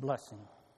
blessing.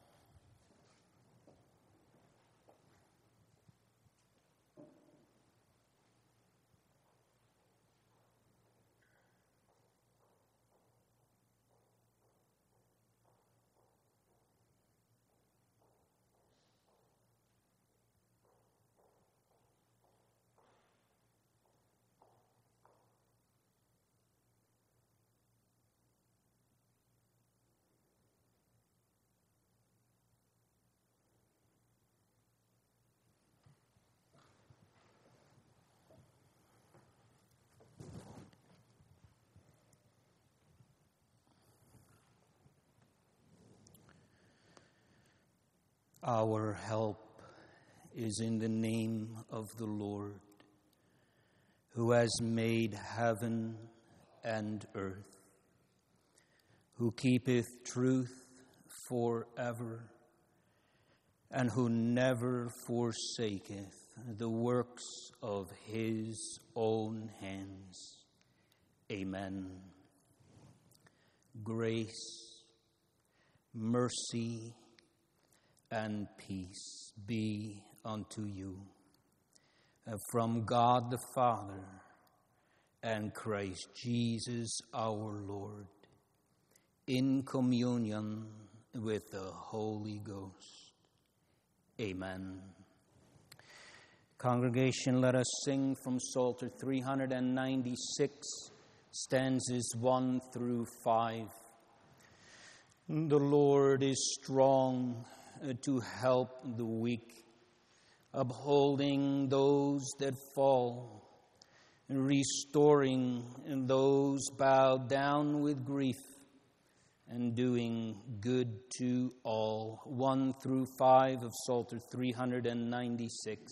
Our help is in the name of the Lord, who has made heaven and earth, who keepeth truth forever, and who never forsaketh the works of his own hands. Amen. Grace, mercy, and peace be unto you from God the Father and Christ Jesus our Lord, in communion with the Holy Ghost. Amen. Congregation, let us sing from Psalter 396, stanzas 1 through 5. The Lord is strong to help the weak, upholding those that fall, restoring those bowed down with grief, and doing good to all. 1 through 5 of Psalter 396.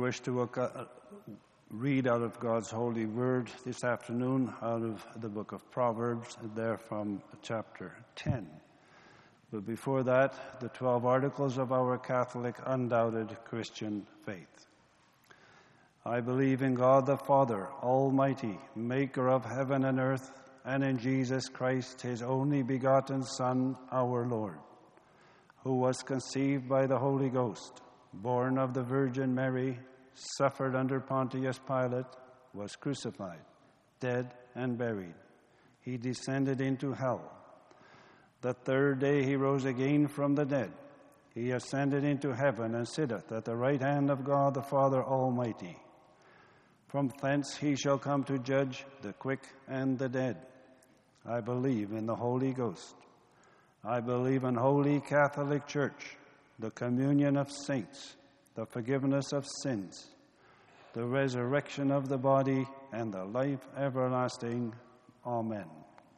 wish to read out of God's holy word this afternoon out of the book of Proverbs, there from chapter 10. But before that, the 12 articles of our Catholic, undoubted Christian faith. I believe in God the Father, Almighty, maker of heaven and earth, and in Jesus Christ, his only begotten Son, our Lord, who was conceived by the Holy Ghost, born of the Virgin Mary, suffered under Pontius Pilate, was crucified, dead and buried. He descended into hell. The third day he rose again from the dead. He ascended into heaven and sitteth at the right hand of God the Father Almighty. From thence he shall come to judge the quick and the dead. I believe in the Holy Ghost. I believe in Holy Catholic Church, the communion of saints, the forgiveness of sins, the resurrection of the body, and the life everlasting. Amen.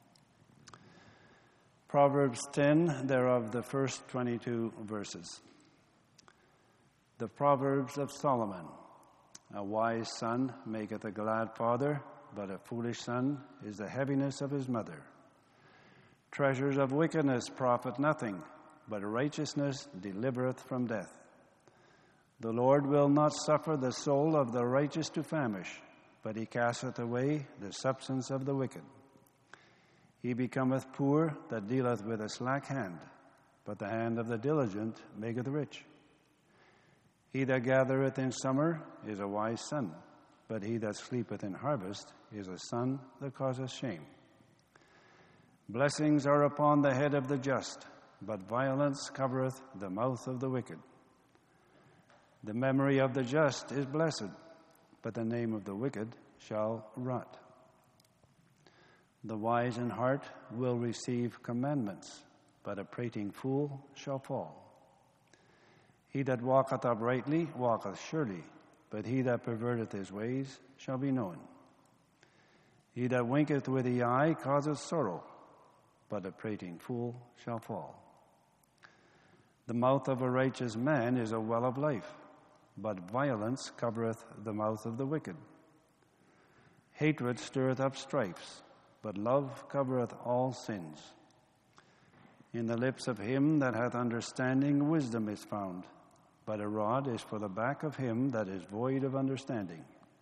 Proverbs 10, thereof the first 22 verses. The Proverbs of Solomon. A wise son maketh a glad father, but a foolish son is the heaviness of his mother. Treasures of wickedness profit nothing, but righteousness delivereth from death. The Lord will not suffer the soul of the righteous to famish, but he casteth away the substance of the wicked. He becometh poor that dealeth with a slack hand, but the hand of the diligent maketh rich. He that gathereth in summer is a wise son, but he that sleepeth in harvest is a son that causeth shame. Blessings are upon the head of the just, but violence covereth the mouth of the wicked. The memory of the just is blessed, but the name of the wicked shall rot. The wise in heart will receive commandments, but a prating fool shall fall. He that walketh uprightly walketh surely, but he that perverteth his ways shall be known. He that winketh with the eye causeth sorrow, but a prating fool shall fall. The mouth of a righteous man is a well of life, but violence covereth the mouth of the wicked. Hatred stirreth up strifes, but love covereth all sins. In the lips of him that hath understanding wisdom is found, but a rod is for the back of him that is void of understanding.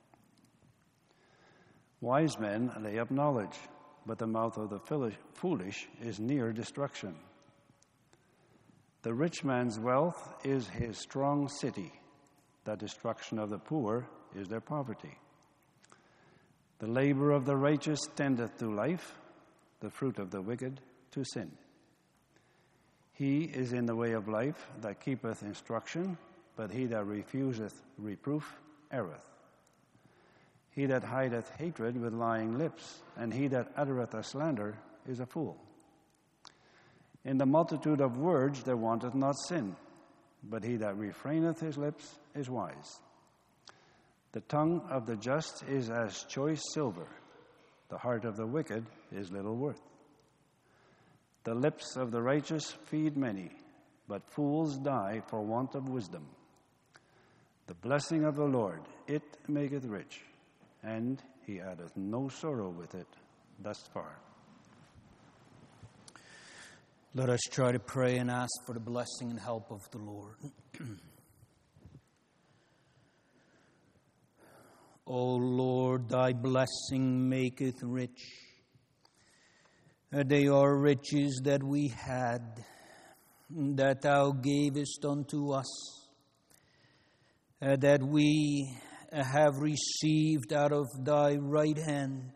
Wise men lay up knowledge, but the mouth of the foolish is near destruction. The rich man's wealth is his strong city. The destruction of the poor is their poverty. The labor of the righteous tendeth to life, the fruit of the wicked to sin. He is in the way of life that keepeth instruction, but he that refuseth reproof erreth. He that hideth hatred with lying lips, and he that uttereth a slander is a fool. In the multitude of words there wanteth not sin, but he that refraineth his lips is wise. The tongue of the just is as choice silver. The heart of the wicked is little worth. The lips of the righteous feed many, but fools die for want of wisdom. The blessing of the Lord, it maketh rich, and he addeth no sorrow with it thus far. Let us try to pray and ask for the blessing and help of the Lord. O Lord, thy blessing maketh rich. They are riches that we had, that thou gavest unto us, that we have received out of thy right hand,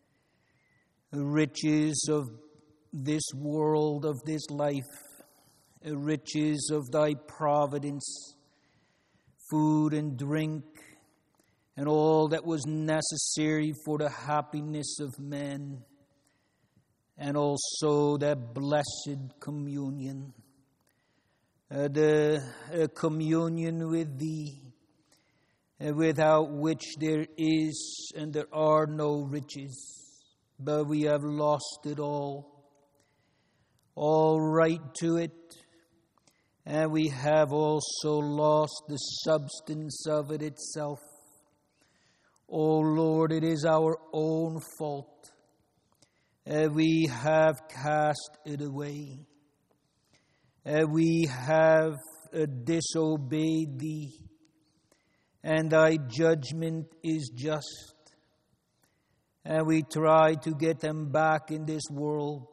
riches of this world, of this life, riches of thy providence, food and drink, and all that was necessary for the happiness of men, and also that blessed communion, the communion with thee, without which there is and there are no riches, but we have lost it all right to it, and we have also lost the substance of it itself. O Lord, it is our own fault. We have cast it away. We have disobeyed Thee, and Thy judgment is just. And we try to get them back in this world,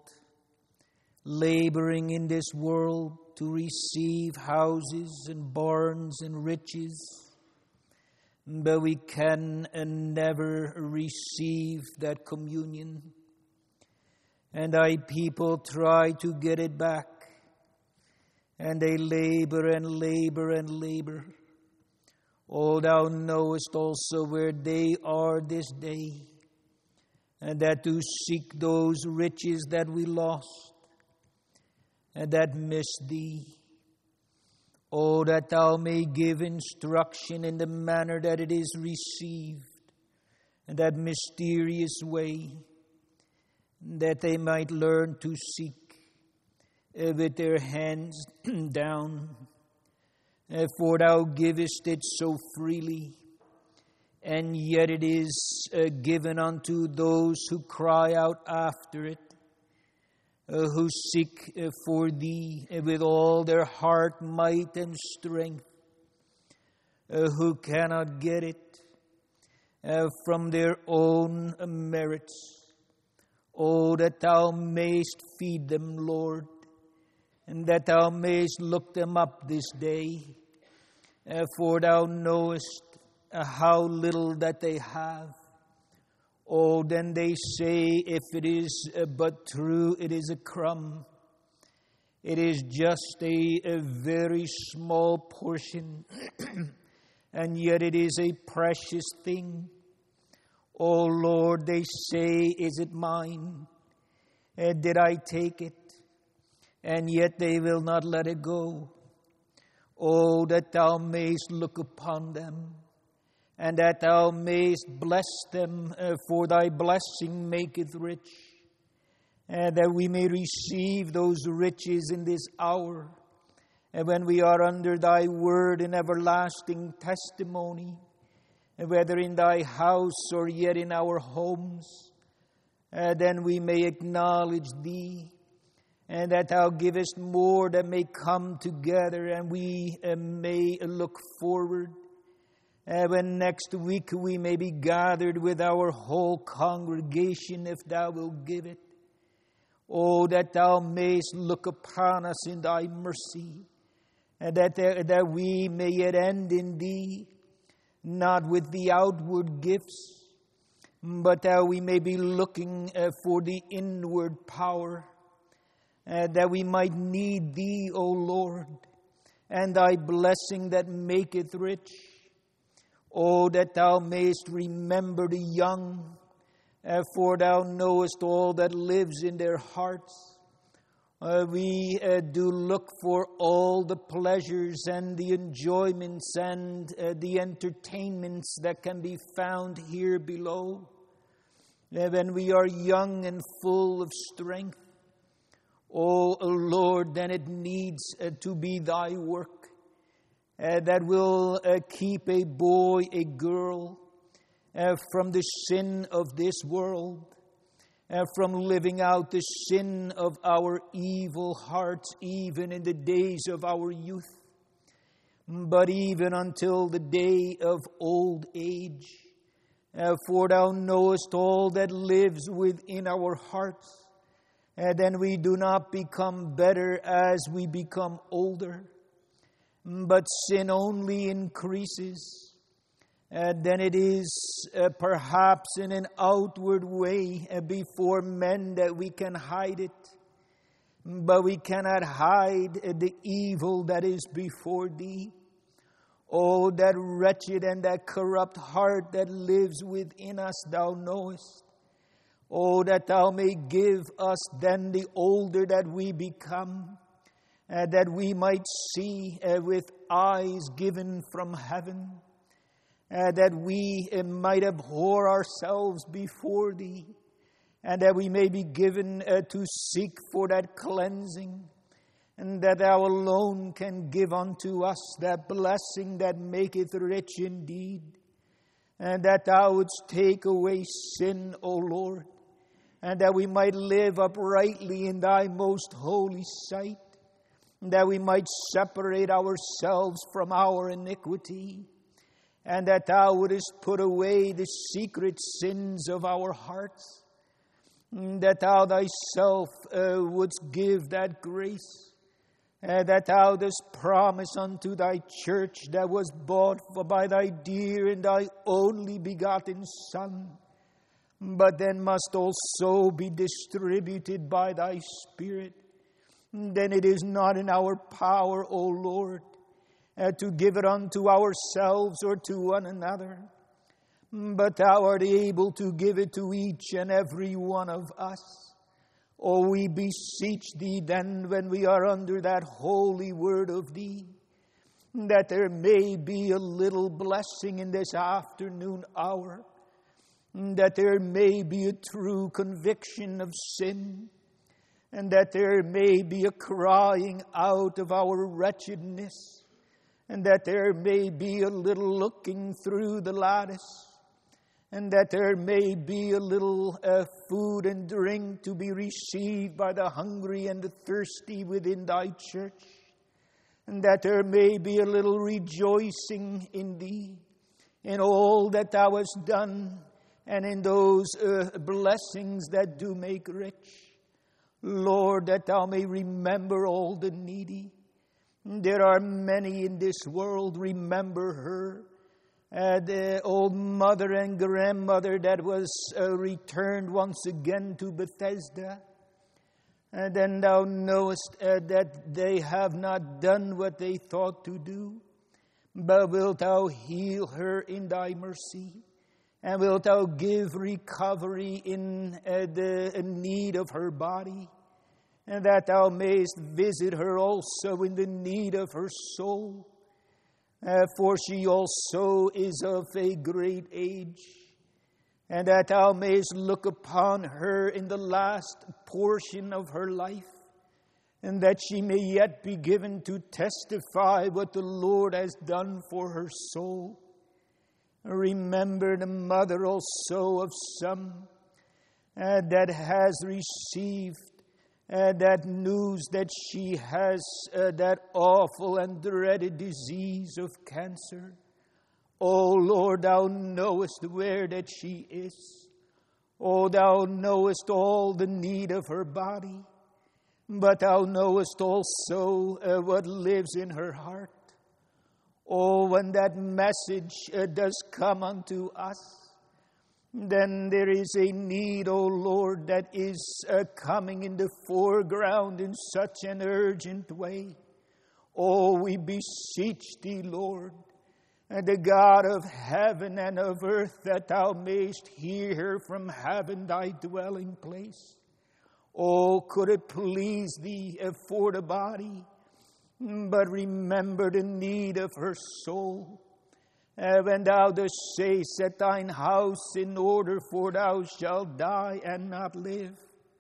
laboring in this world to receive houses and barns and riches. But we can never receive that communion. And Thy people try to get it back. And they labor and labor and labor. Oh, Thou knowest also where they are this day, and that to seek those riches that we lost, and that missed Thee. Oh, that Thou may give instruction in the manner that it is received, in that mysterious way, that they might learn to seek with their hands down. For Thou givest it so freely, and yet it is given unto those who cry out after it, who seek for Thee with all their heart, might, and strength, who cannot get it from their own merits. Oh, that Thou mayst feed them, Lord, and that Thou mayst look them up this day, for Thou knowest how little that they have. Oh, then they say, if it is but true, it is a crumb. It is just a very small portion, and yet it is a precious thing. Oh, Lord, they say, is it mine? Did I take it? And yet they will not let it go. Oh, that Thou mayst look upon them, and that Thou mayst bless them, for Thy blessing maketh rich, and that we may receive those riches in this hour, and when we are under Thy word and everlasting testimony, and whether in Thy house or yet in our homes, then we may acknowledge Thee, and that Thou givest more that may come together, and we may look forward. When next week we may be gathered with our whole congregation, if Thou wilt give it. Oh, that Thou mayst look upon us in Thy mercy, and that we may yet end in Thee, not with the outward gifts, but that we may be looking for the inward power, that we might need Thee, O Lord, and Thy blessing that maketh rich. Oh, that Thou mayst remember the young, for Thou knowest all that lives in their hearts. We do look for all the pleasures and the enjoyments and the entertainments that can be found here below. When we are young and full of strength, oh Lord, then it needs to be Thy work that will keep a boy, a girl, from the sin of this world, from living out the sin of our evil hearts, even in the days of our youth, but even until the day of old age. For Thou knowest all that lives within our hearts, and then we do not become better as we become older, but sin only increases. Then it is perhaps in an outward way before men that we can hide it, but we cannot hide the evil that is before Thee. Oh, that wretched and that corrupt heart that lives within us, Thou knowest. Oh, that Thou may give us then, the older that we become, that we might see with eyes given from heaven, that we might abhor ourselves before Thee, and that we may be given to seek for that cleansing, and that thou alone can give unto us that blessing that maketh rich indeed, and that thou wouldst take away sin, O Lord, and that we might live uprightly in thy most holy sight, and that we might separate ourselves from our iniquity, and that thou wouldest put away the secret sins of our hearts, and that thou thyself wouldst give that grace, that thou dost promise unto thy church that was bought by thy dear and thy only begotten Son, but then must also be distributed by thy Spirit. Then it is not in our power, O Lord, to give it unto ourselves or to one another, but thou art able to give it to each and every one of us. Oh, we beseech thee then, when we are under that holy word of thee, that there may be a little blessing in this afternoon hour, that there may be a true conviction of sin, and that there may be a crying out of our wretchedness, and that there may be a little looking through the lattice, and that there may be a little food and drink to be received by the hungry and the thirsty within thy church, and that there may be a little rejoicing in thee, in all that thou hast done, and in those blessings that do make rich. Lord, that thou may remember all the needy. There are many in this world. Remember her, the old mother and grandmother that was returned once again to Bethesda. And then thou knowest that they have not done what they thought to do, but wilt thou heal her in thy mercy? And wilt thou give recovery in the need of her body? And that thou mayest visit her also in the need of her soul. For she also is of a great age. And that thou mayest look upon her in the last portion of her life. And that she may yet be given to testify what the Lord has done for her soul. Remember the mother also of some that has received that news that she has that awful and dreaded disease of cancer. O Lord, thou knowest where that she is. O, thou knowest all the need of her body, but thou knowest also what lives in her heart. Oh, when that message does come unto us, then there is a need, O Lord, that is coming in the foreground in such an urgent way. Oh, we beseech thee, Lord, the God of heaven and of earth, that thou mayest hear her from heaven, thy dwelling place. Oh, could it please thee for the body, but remember the need of her soul. When thou dost say, set thine house in order, for thou shalt die and not live.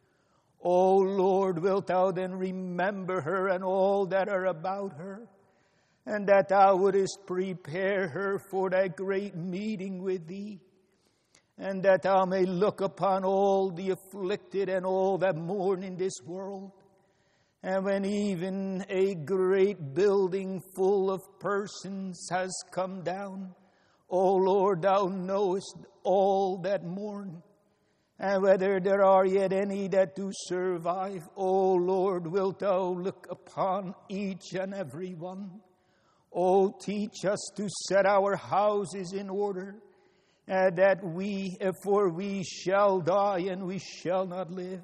O Lord, wilt thou then remember her and all that are about her, and that thou wouldest prepare her for that great meeting with thee, and that thou may look upon all the afflicted and all that mourn in this world. And when even a great building full of persons has come down, O Lord, thou knowest all that mourn, and whether there are yet any that do survive, O Lord, wilt thou look upon each and every one. O teach us to set our houses in order, that for we shall die and we shall not live.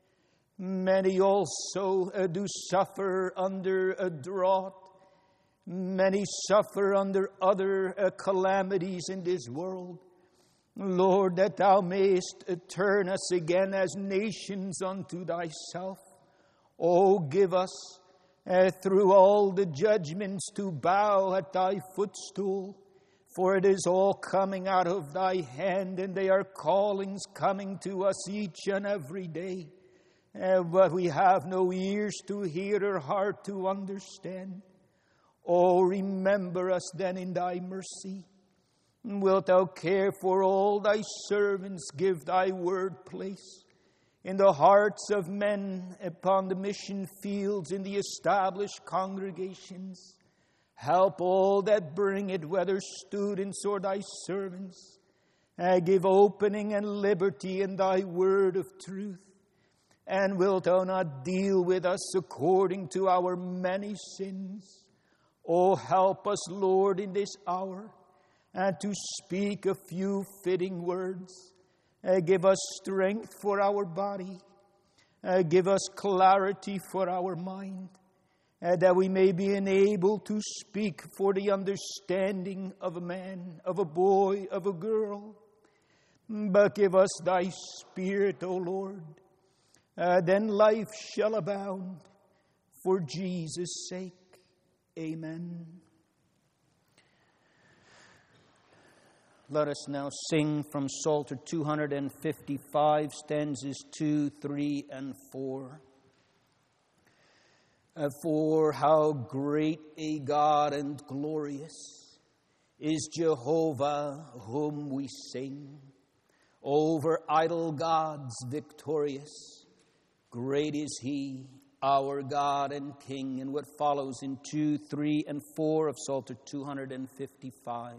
Many also do suffer under a drought. Many suffer under other calamities in this world. Lord, that thou mayest turn us again as nations unto thyself. Oh, give us through all the judgments to bow at thy footstool. For it is all coming out of thy hand, and they are callings coming to us each and every day. but we have no ears to hear or heart to understand. Oh, remember us then in thy mercy. Wilt thou care for all thy servants, give thy word place in the hearts of men, upon the mission fields, in the established congregations. Help all that bring it, whether students or thy servants. Give opening and liberty in thy word of truth. And wilt thou not deal with us according to our many sins? Oh, help us, Lord, in this hour, and to speak a few fitting words. Give us strength for our body. Give us clarity for our mind, that we may be enabled to speak for the understanding of a man, of a boy, of a girl. But give us thy Spirit, O Lord. Then life shall abound. For Jesus' sake, amen. Let us now sing from Psalter 255, stanzas 2, 3, and 4. For how great a God and glorious is Jehovah whom we sing. Over idol gods victorious, great is he, our God and King. And what follows in 2, 3, and 4 of Psalter 255.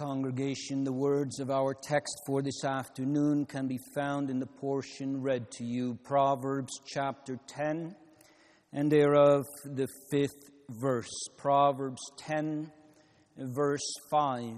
Congregation, the words of our text for this afternoon can be found in the portion read to you, Proverbs chapter 10, and thereof the 5th verse. Proverbs 10, verse 5.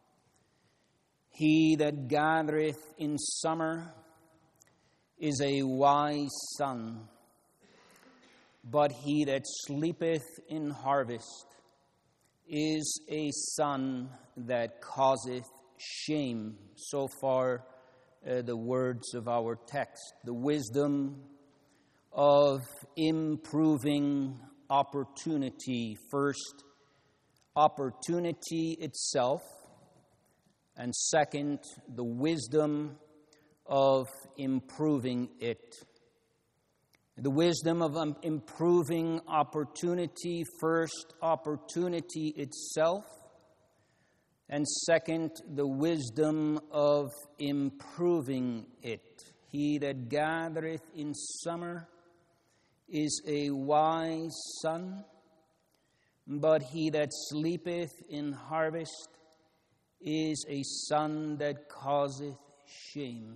He that gathereth in summer is a wise son, but he that sleepeth in harvest is a son that causeth shame. So far, the words of our text. The wisdom of improving opportunity. First, opportunity itself. And second, the wisdom of improving it. The wisdom of improving opportunity. First, opportunity itself. And second, the wisdom of improving it. He that gathereth in summer is a wise son, but he that sleepeth in harvest is a son that causeth shame.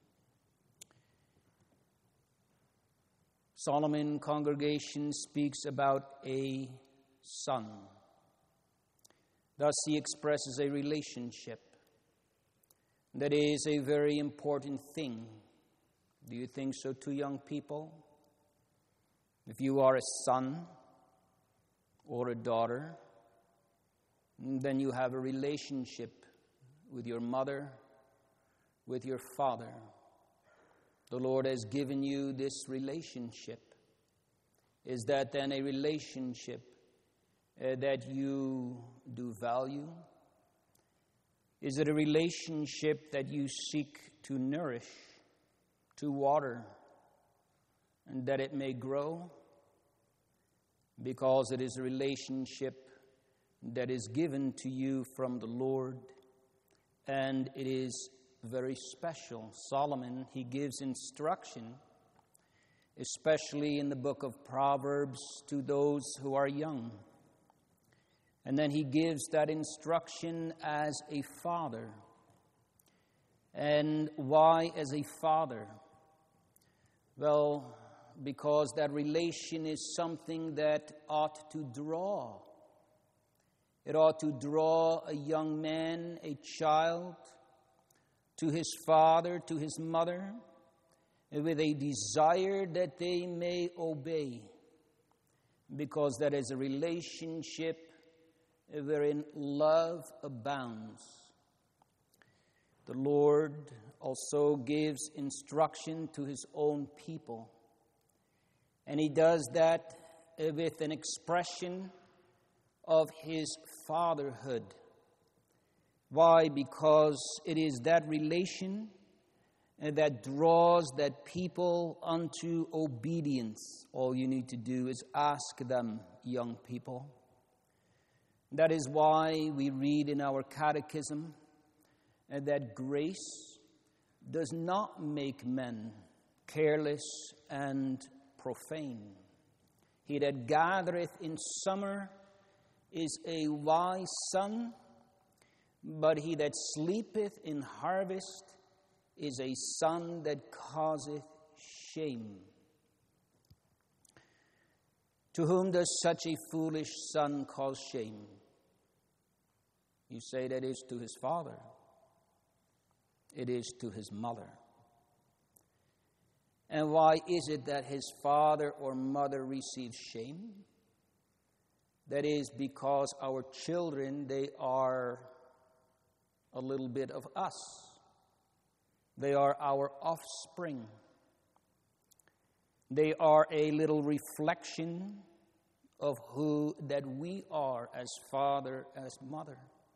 Solomon congregation speaks about a son. Thus he expresses a relationship that is a very important thing. Do you think so too, young people? If you are a son or a daughter, then you have a relationship with your mother, with your father. The Lord has given you this relationship. Is that then a relationship that you do value? Is it a relationship that you seek to nourish, to water, and that it may grow? Because it is a relationship that is given to you from the Lord, and it is very special. Solomon, he gives instruction, especially in the book of Proverbs, to those who are young. And then he gives that instruction as a father. And why as a father? Well, because that relation is something that ought to draw. It ought to draw a young man, a child, to his father, to his mother, with a desire that they may obey, because that is a relationship wherein love abounds. The Lord also gives instruction to his own people, and he does that with an expression of his fatherhood. Why? Because it is that relation that draws that people unto obedience. All you need to do is ask them, young people. That is why we read in our catechism that grace does not make men careless and profane. He that gathereth in summer is a wise son, but he that sleepeth in harvest is a son that causeth shame. To whom does such a foolish son cause shame? You say that is to his father. It is to his mother. And why is it that his father or mother receives shame? That is because our children, they are a little bit of us. They are our offspring. They are a little reflection of who that we are as father, as mother.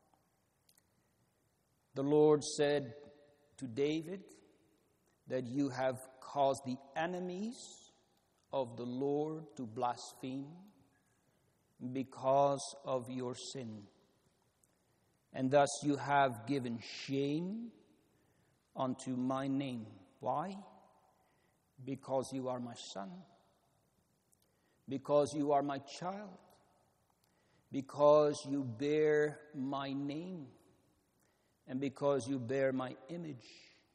The Lord said to David that you have caused the enemies of the Lord to blaspheme because of your sin. And thus you have given shame unto my name. Why? Because you are my son. Because you are my child. Because you bear my name. and because you bear my image.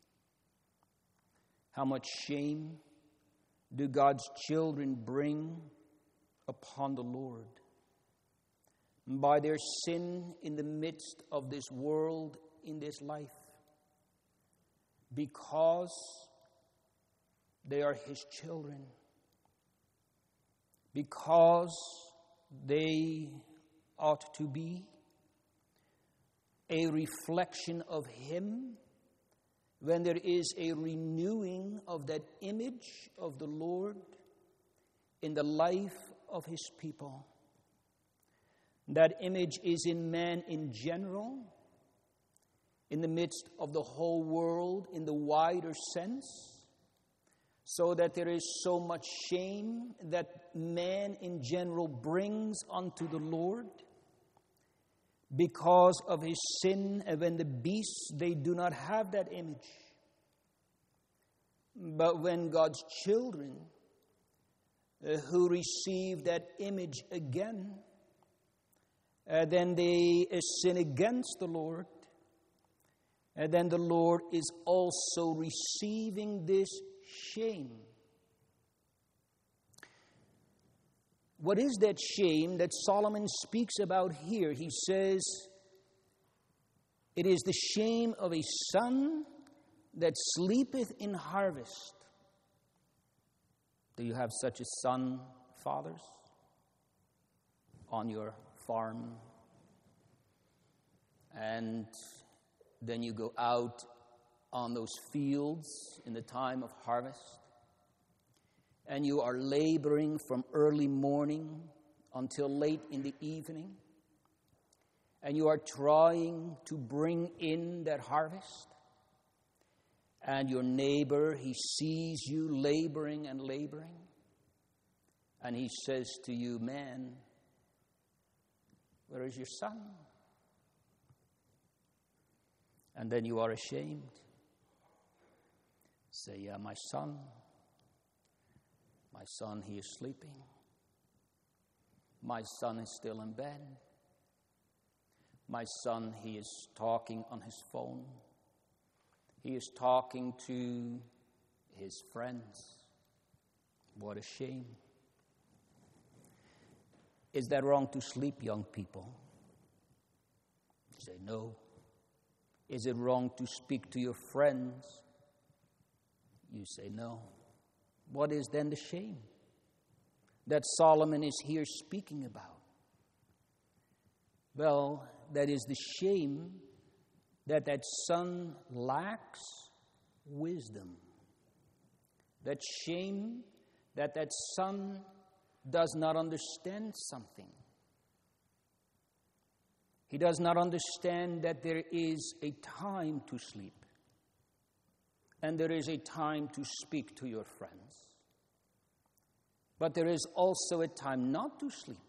How much shame do God's children bring upon the Lord by their sin in the midst of this world, in this life, because they are His children, because they ought to be a reflection of Him. When there is a renewing of that image of the Lord in the life of His people. That image is in man in general, in the midst of the whole world in the wider sense, so that there is so much shame that man in general brings unto the Lord because of his sin. And when the beasts, they do not have that image. But when God's children who receive that image again, then they sin against the Lord, and then the Lord is also receiving this shame. What is that shame that Solomon speaks about here? He says, it is the shame of a son that sleepeth in harvest. Do you have such a son, fathers, on your farm? And then you go out on those fields in the time of harvest, and you are laboring from early morning until late in the evening, and you are trying to bring in that harvest, and your neighbor, he sees you laboring and laboring, and he says to you, man, where is your son? And then you are ashamed. Say, yeah, my son, he is sleeping. My son is still in bed. My son, he is talking on his phone. He is talking to his friends. What a shame. Is that wrong to sleep, young people? You say, no. Is it wrong to speak to your friends? You say, no. What is then the shame that Solomon is here speaking about? Well, that is the shame that son lacks wisdom. That shame that son does not understand something. He does not understand that there is a time to sleep, and there is a time to speak to your friends. But there is also a time not to sleep.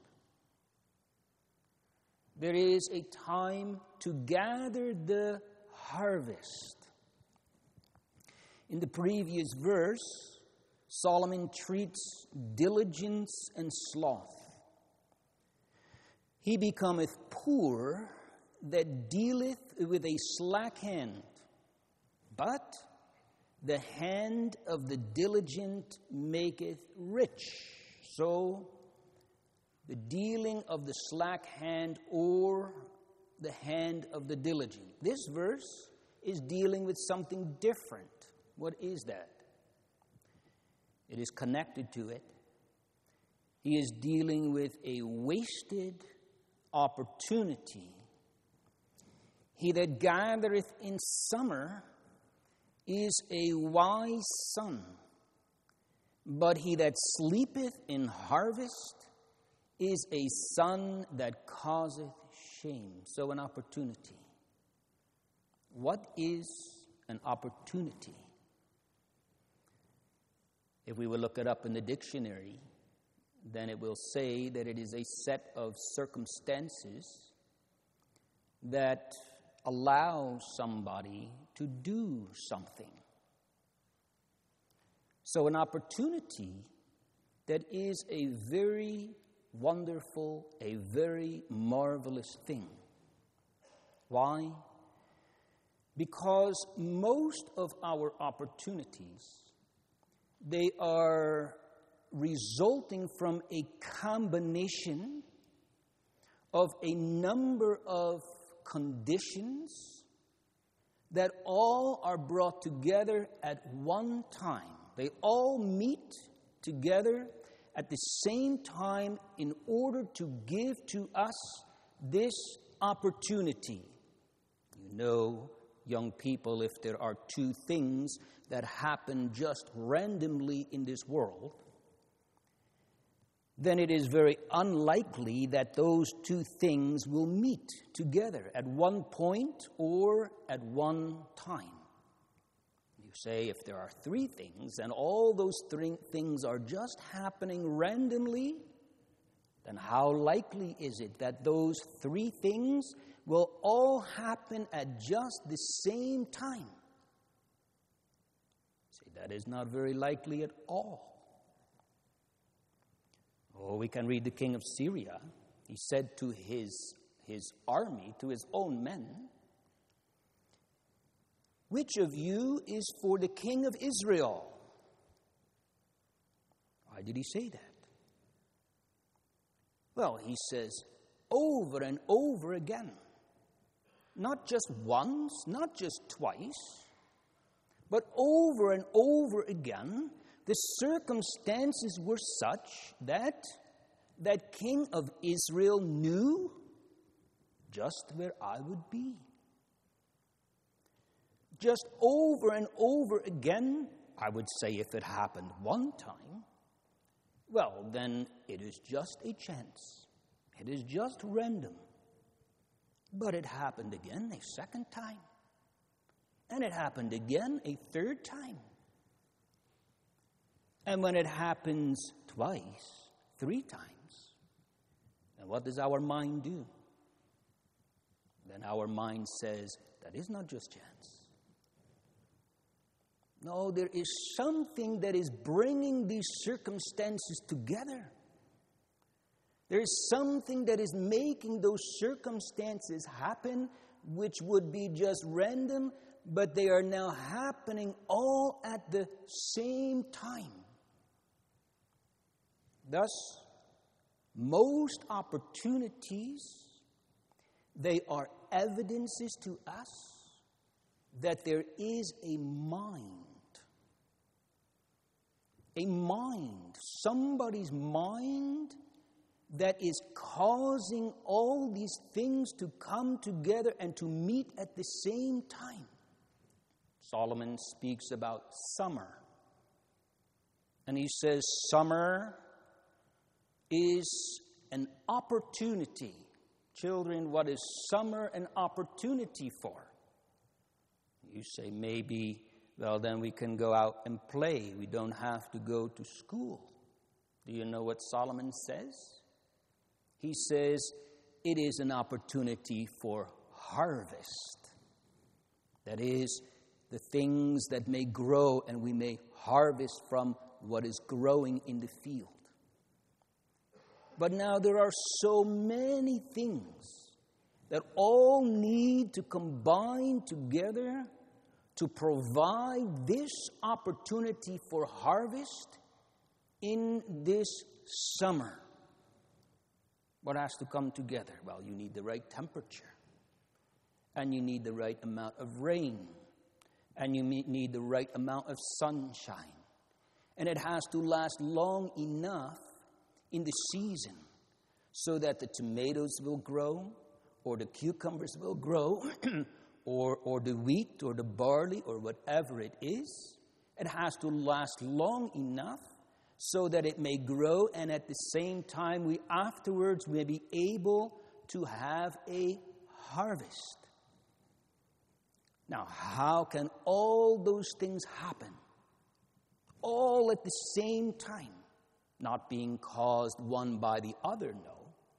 There is a time to gather the harvest. In the previous verse, Solomon treats diligence and sloth. He becometh poor that dealeth with a slack hand, but the hand of the diligent maketh rich. So, the dealing of the slack hand or the hand of the diligent. This verse is dealing with something different. What is that? It is connected to it. He is dealing with a wasted opportunity. He that gathereth in summer is a wise son, but he that sleepeth in harvest is a son that causeth shame. So an opportunity. What is an opportunity? If we will look it up in the dictionary, then it will say that it is a set of circumstances that allow somebody to do something. So an opportunity that is a very wonderful, a very marvelous thing. Why? Because most of our opportunities, they are resulting from a combination of a number of conditions that all are brought together at one time. They all meet together at the same time in order to give to us this opportunity. You know, young people, if there are two things that happen just randomly in this world, then it is very unlikely that those two things will meet together at one point or at one time. You say if there are three things and all those three things are just happening randomly, then how likely is it that those three things will all happen at just the same time? See, that is not very likely at all. Oh, we can read the king of Syria. He said to his army, to his own men, "Which of you is for the king of Israel?" Why did he say that? Well, he says over and over again. Not just once, not just twice, but over and over again. The circumstances were such that that king of Israel knew just where I would be. Just over and over again, I would say if it happened one time, well, then it is just a chance. It is just random. But it happened again a second time. And it happened again a third time. And when it happens twice, three times, then what does our mind do? Then our mind says, that is not just chance. No, there is something that is bringing these circumstances together. There is something that is making those circumstances happen, which would be just random, but they are now happening all at the same time. Thus, most opportunities, they are evidences to us that there is a mind, somebody's mind that is causing all these things to come together and to meet at the same time. Solomon speaks about summer. And he says summer is an opportunity. Children, what is summer an opportunity for? You say maybe, well, then we can go out and play. We don't have to go to school. Do you know what Solomon says? He says it is an opportunity for harvest. That is, the things that may grow and we may harvest from what is growing in the field. But now there are so many things that all need to combine together to provide this opportunity for harvest in this summer. What has to come together? Well, you need the right temperature, and you need the right amount of rain, and you need the right amount of sunshine, and it has to last long enough in the season so that the tomatoes will grow, or the cucumbers will grow, or the wheat or the barley or whatever it is. It has to last long enough so that it may grow, and at the same time we afterwards may be able to have a harvest. Now, how can all those things happen? All at the same time, not being caused one by the other, no.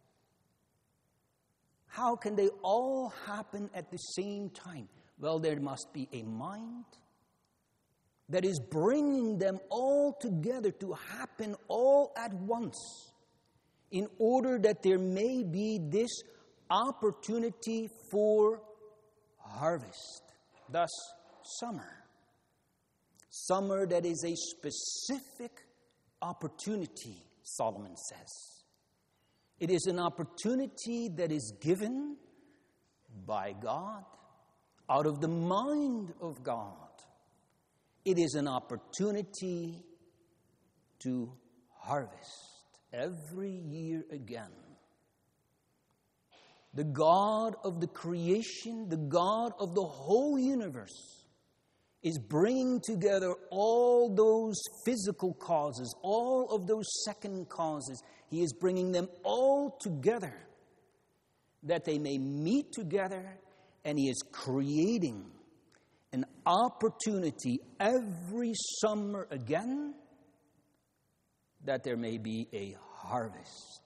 How can they all happen at the same time? Well, there must be a mind that is bringing them all together to happen all at once in order that there may be this opportunity for harvest. Thus, summer. Summer that is a specific opportunity, Solomon says. It is an opportunity that is given by God, out of the mind of God. It is an opportunity to harvest every year again. The God of the creation, the God of the whole universe, is bringing together all those physical causes, all of those second causes. He is bringing them all together that they may meet together, and He is creating an opportunity every summer again that there may be a harvest.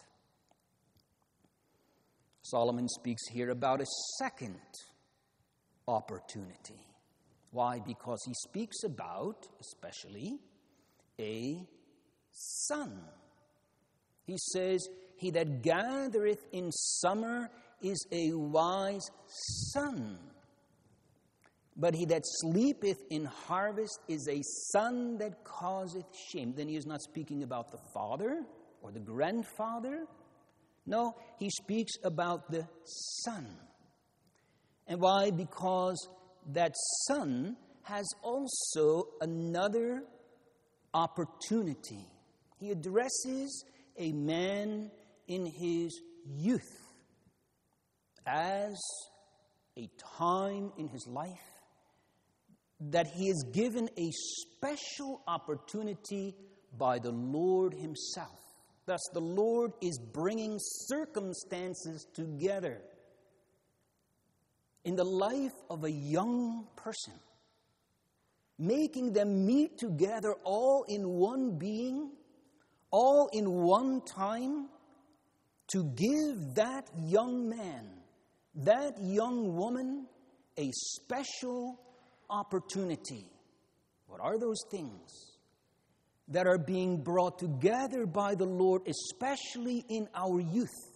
Solomon speaks here about a second opportunity. Why? Because he speaks about, especially, a son. He says, "He that gathereth in summer is a wise son, but he that sleepeth in harvest is a son that causeth shame." Then he is not speaking about the father or the grandfather. No, he speaks about the son. And why? Because that son has also another opportunity. He addresses a man in his youth as a time in his life that he is given a special opportunity by the Lord Himself. Thus, the Lord is bringing circumstances together in the life of a young person, making them meet together all in one being, all in one time, to give that young man, that young woman, a special opportunity. What are those things that are being brought together by the Lord, especially in our youth?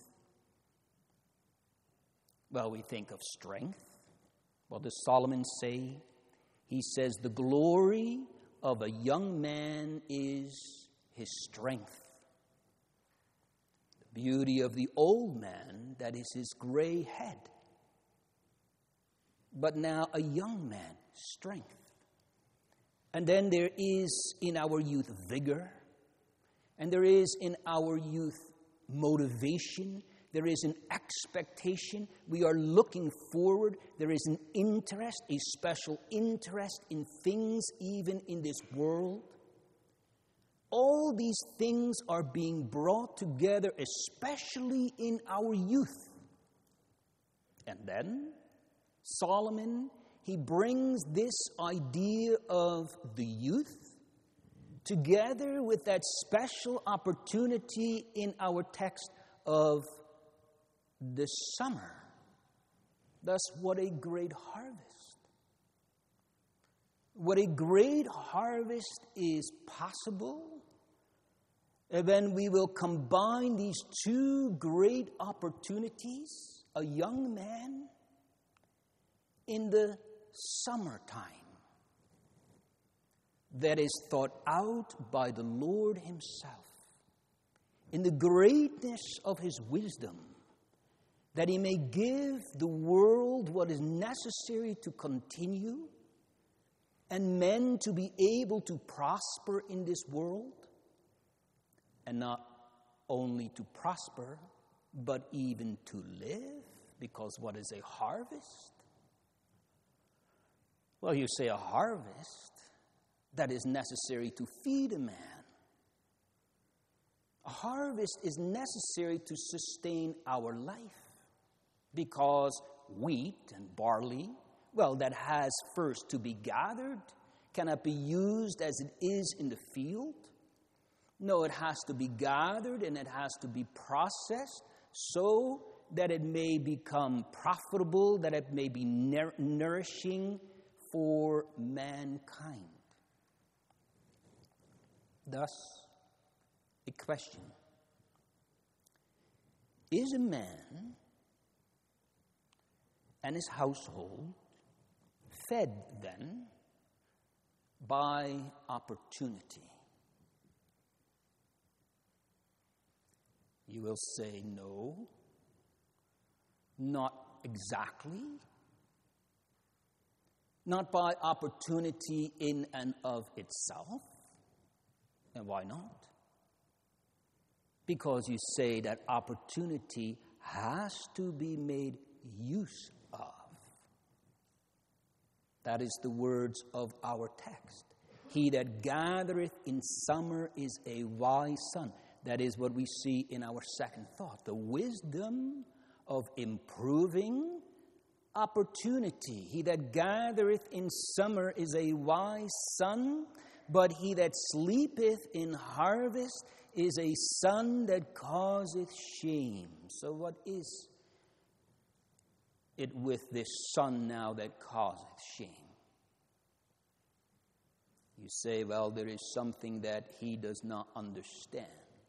Well, we think of strength. What does Solomon say? He says, the glory of a young man is his strength. The beauty of the old man, that is his gray head. But now a young man, strength. And then there is in our youth vigor. And there is in our youth motivation. There is an expectation. We are looking forward. There is an interest, a special interest in things even in this world. All these things are being brought together, especially in our youth. And then Solomon, he brings this idea of the youth together with that special opportunity in our text of the summer. Thus, what a great harvest. What a great harvest is possible when we will combine these two great opportunities, a young man in the summertime that is thought out by the Lord Himself in the greatness of His wisdom, that He may give the world what is necessary to continue and men to be able to prosper in this world, and not only to prosper, but even to live, because what is a harvest? Well, you say a harvest that is necessary to feed a man. A harvest is necessary to sustain our life, because wheat and barley, well, that has first to be gathered, cannot be used as it is in the field. No, it has to be gathered and it has to be processed so that it may become profitable, that it may be nourishing for mankind. Thus, a question. Is a man and his household fed then by opportunity? You will say, no, not exactly. Not by opportunity in and of itself. And why not? Because you say that opportunity has to be made use of. That is the words of our text. He that gathereth in summer is a wise son. That is what we see in our second thought. The wisdom of improving opportunity. He that gathereth in summer is a wise son, but he that sleepeth in harvest is a son that causeth shame. So what is it with this son now that causeth shame? You say, well, there is something that he does not understand.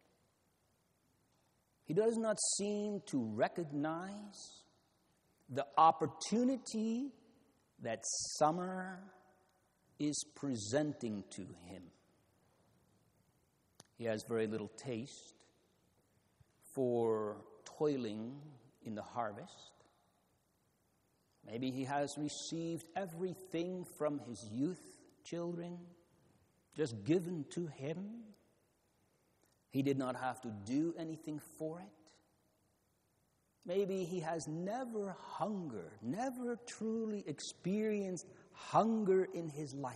He does not seem to recognize the opportunity that summer is presenting to him. He has very little taste for toiling in the harvest. Maybe he has received everything from his youth, children, just given to him. He did not have to do anything for it. Maybe he has never hungered, never truly experienced hunger in his life.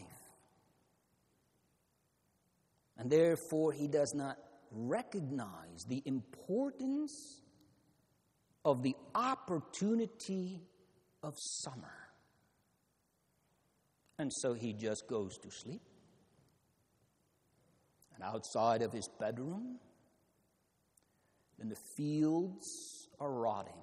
And therefore, he does not recognize the importance of the opportunity of summer. And so he just goes to sleep. And outside of his bedroom, then the fields are rotting.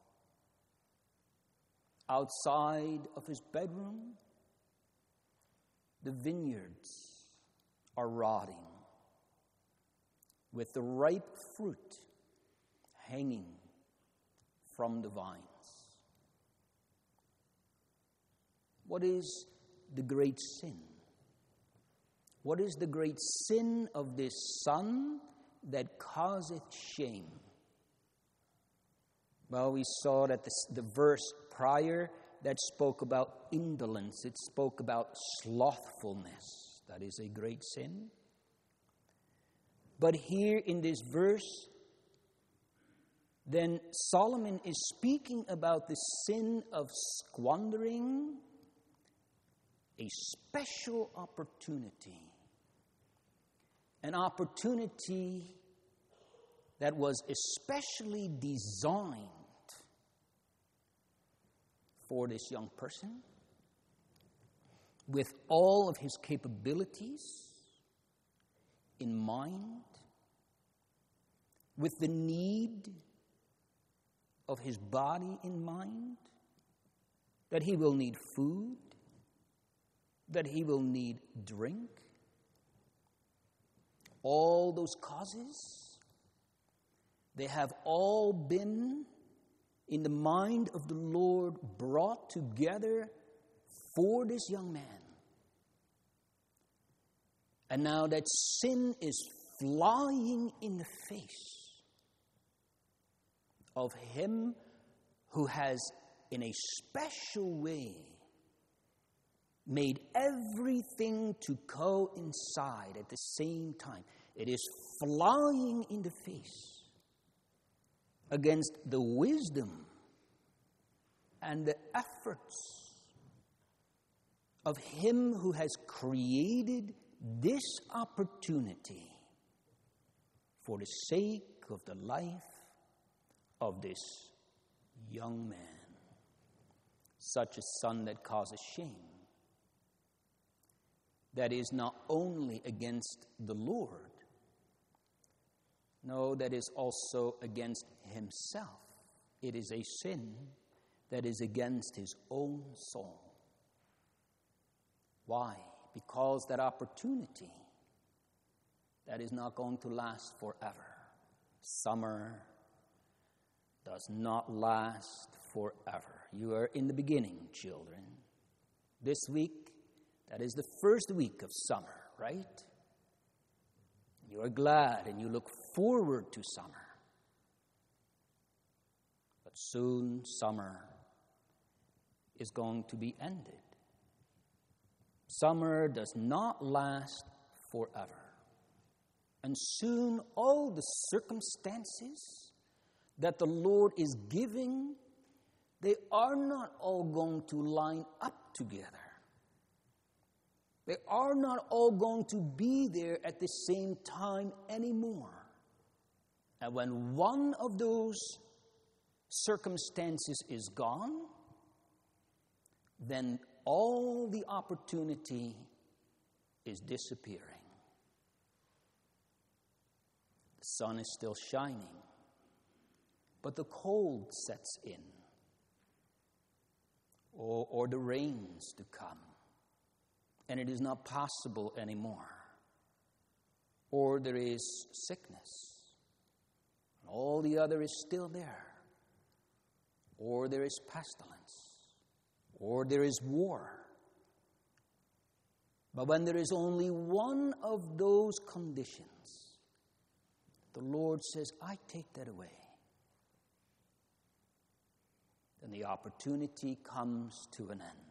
Outside of his bedroom, the vineyards are rotting, with the ripe fruit hanging from the vines. What is the great sin? What is the great sin of this son that causeth shame? Well, we saw that the verse prior that spoke about indolence, it spoke about slothfulness. That is a great sin. But here in this verse, then Solomon is speaking about the sin of squandering a special opportunity. An opportunity that was especially designed for this young person, with all of his capabilities in mind, with the need of his body in mind, that he will need food, that he will need drink. All those causes, they have all been in the mind of the Lord brought together for this young man. And now that sin is flying in the face of him who has in a special way made everything to coincide at the same time. It is flying in the face against the wisdom and the efforts of him who has created this opportunity for the sake of the life of this young man. Such a son that causes shame. That is not only against the Lord. No, that is also against himself. It is a sin that is against his own soul. Why? Because that opportunity, that is not going to last forever. Summer does not last forever. You are in the beginning, children. This week, that is the first week of summer, right? You are glad and you look forward to summer. But soon summer is going to be ended. Summer does not last forever. And soon all the circumstances that the Lord is giving, they are not all going to line up together. They are not all going to be there at the same time anymore. And when one of those circumstances is gone, then all the opportunity is disappearing. The sun is still shining, but the cold sets in, or the rains to come, and it is not possible anymore. Or there is sickness, and all the other is still there. Or there is pestilence, or there is war. But when there is only one of those conditions, the Lord says, I take that away. Then the opportunity comes to an end.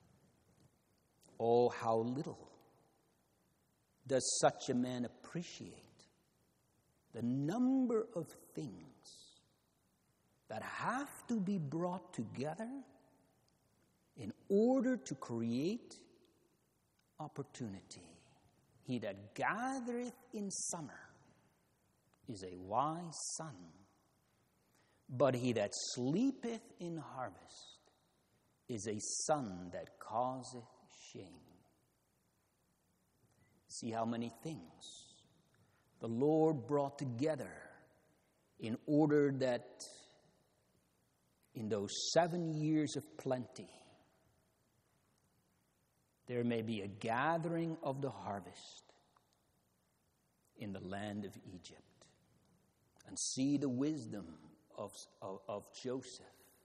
Oh, how little does such a man appreciate the number of things that have to be brought together in order to create opportunity. He that gathereth in summer is a wise son, but he that sleepeth in harvest is a son that causeth shame. See how many things the Lord brought together in order that in those 7 years of plenty, there may be a gathering of the harvest in the land of Egypt. And see the wisdom of Joseph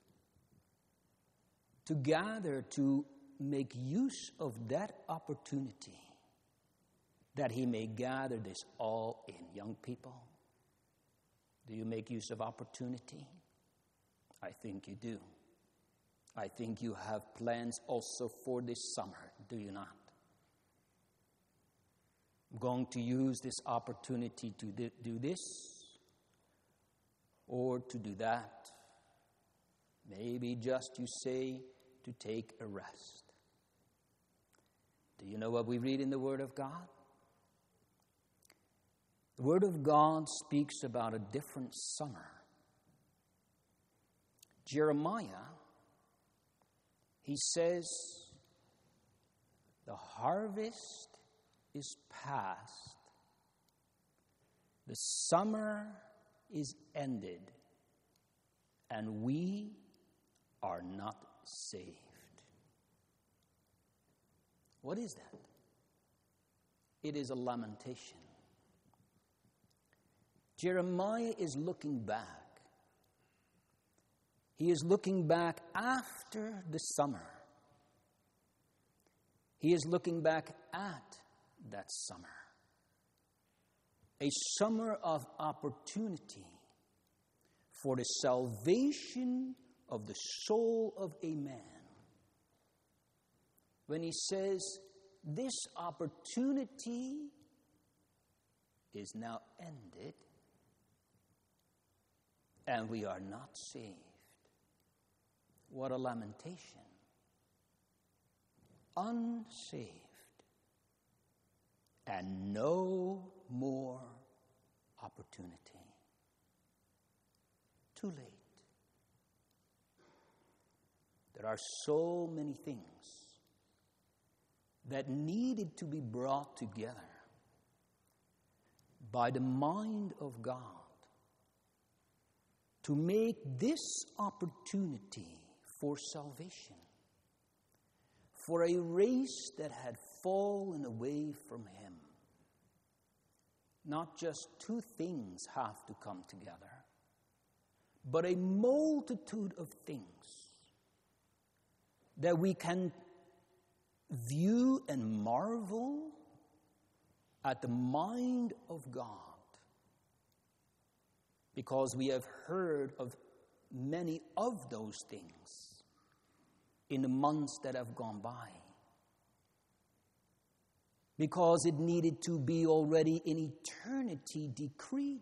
to gather, to make use of that opportunity that he may gather this all in. Young people, do you make use of opportunity? I think you do. I think you have plans also for this summer, do you not? I'm going to use this opportunity to do this or to do that. Maybe just, you say, to take a rest. Do you know what we read in the Word of God? The Word of God speaks about a different summer. Jeremiah, he says, the harvest is past, the summer is ended, and we are not saved. What is that? It is a lamentation. Jeremiah is looking back. He is looking back after the summer. He is looking back at that summer. A summer of opportunity for the salvation of the soul of a man. When he says, this opportunity is now ended, and we are not saved. What a lamentation. Unsaved. And no more opportunity. Too late. There are so many things that needed to be brought together by the mind of God to make this opportunity for salvation, for a race that had fallen away from Him. Not just two things have to come together, but a multitude of things that we can view and marvel at the mind of God, because we have heard of many of those things in the months that have gone by. Because it needed to be already in eternity decreed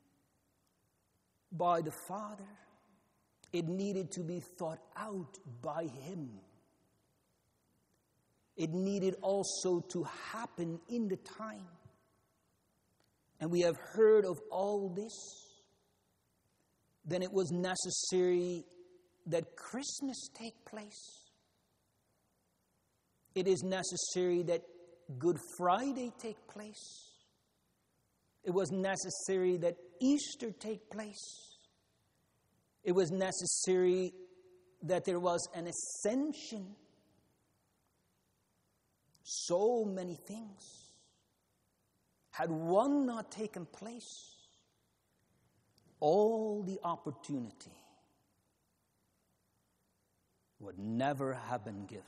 by the Father. It needed to be thought out by Him. It needed also to happen in the time. And we have heard of all this. Then it was necessary that Christmas take place. It is necessary that Good Friday take place. It was necessary that Easter take place. It was necessary that there was an ascension. So many things. Had one not taken place, all the opportunity would never have been given.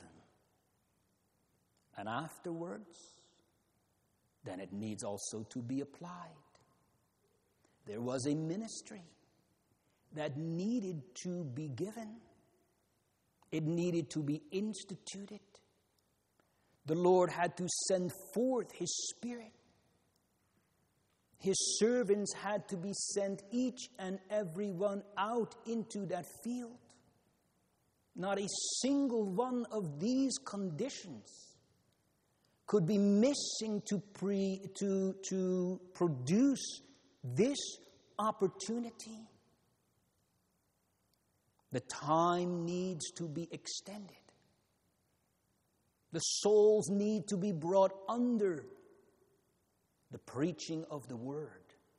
And afterwards, then it needs also to be applied. There was a ministry that needed to be given. It needed to be instituted. The Lord had to send forth His Spirit. His servants had to be sent, each and every one, out into that field. Not a single one of these conditions could be missing to produce this opportunity. The time needs to be extended. The souls need to be brought under the preaching of the Word.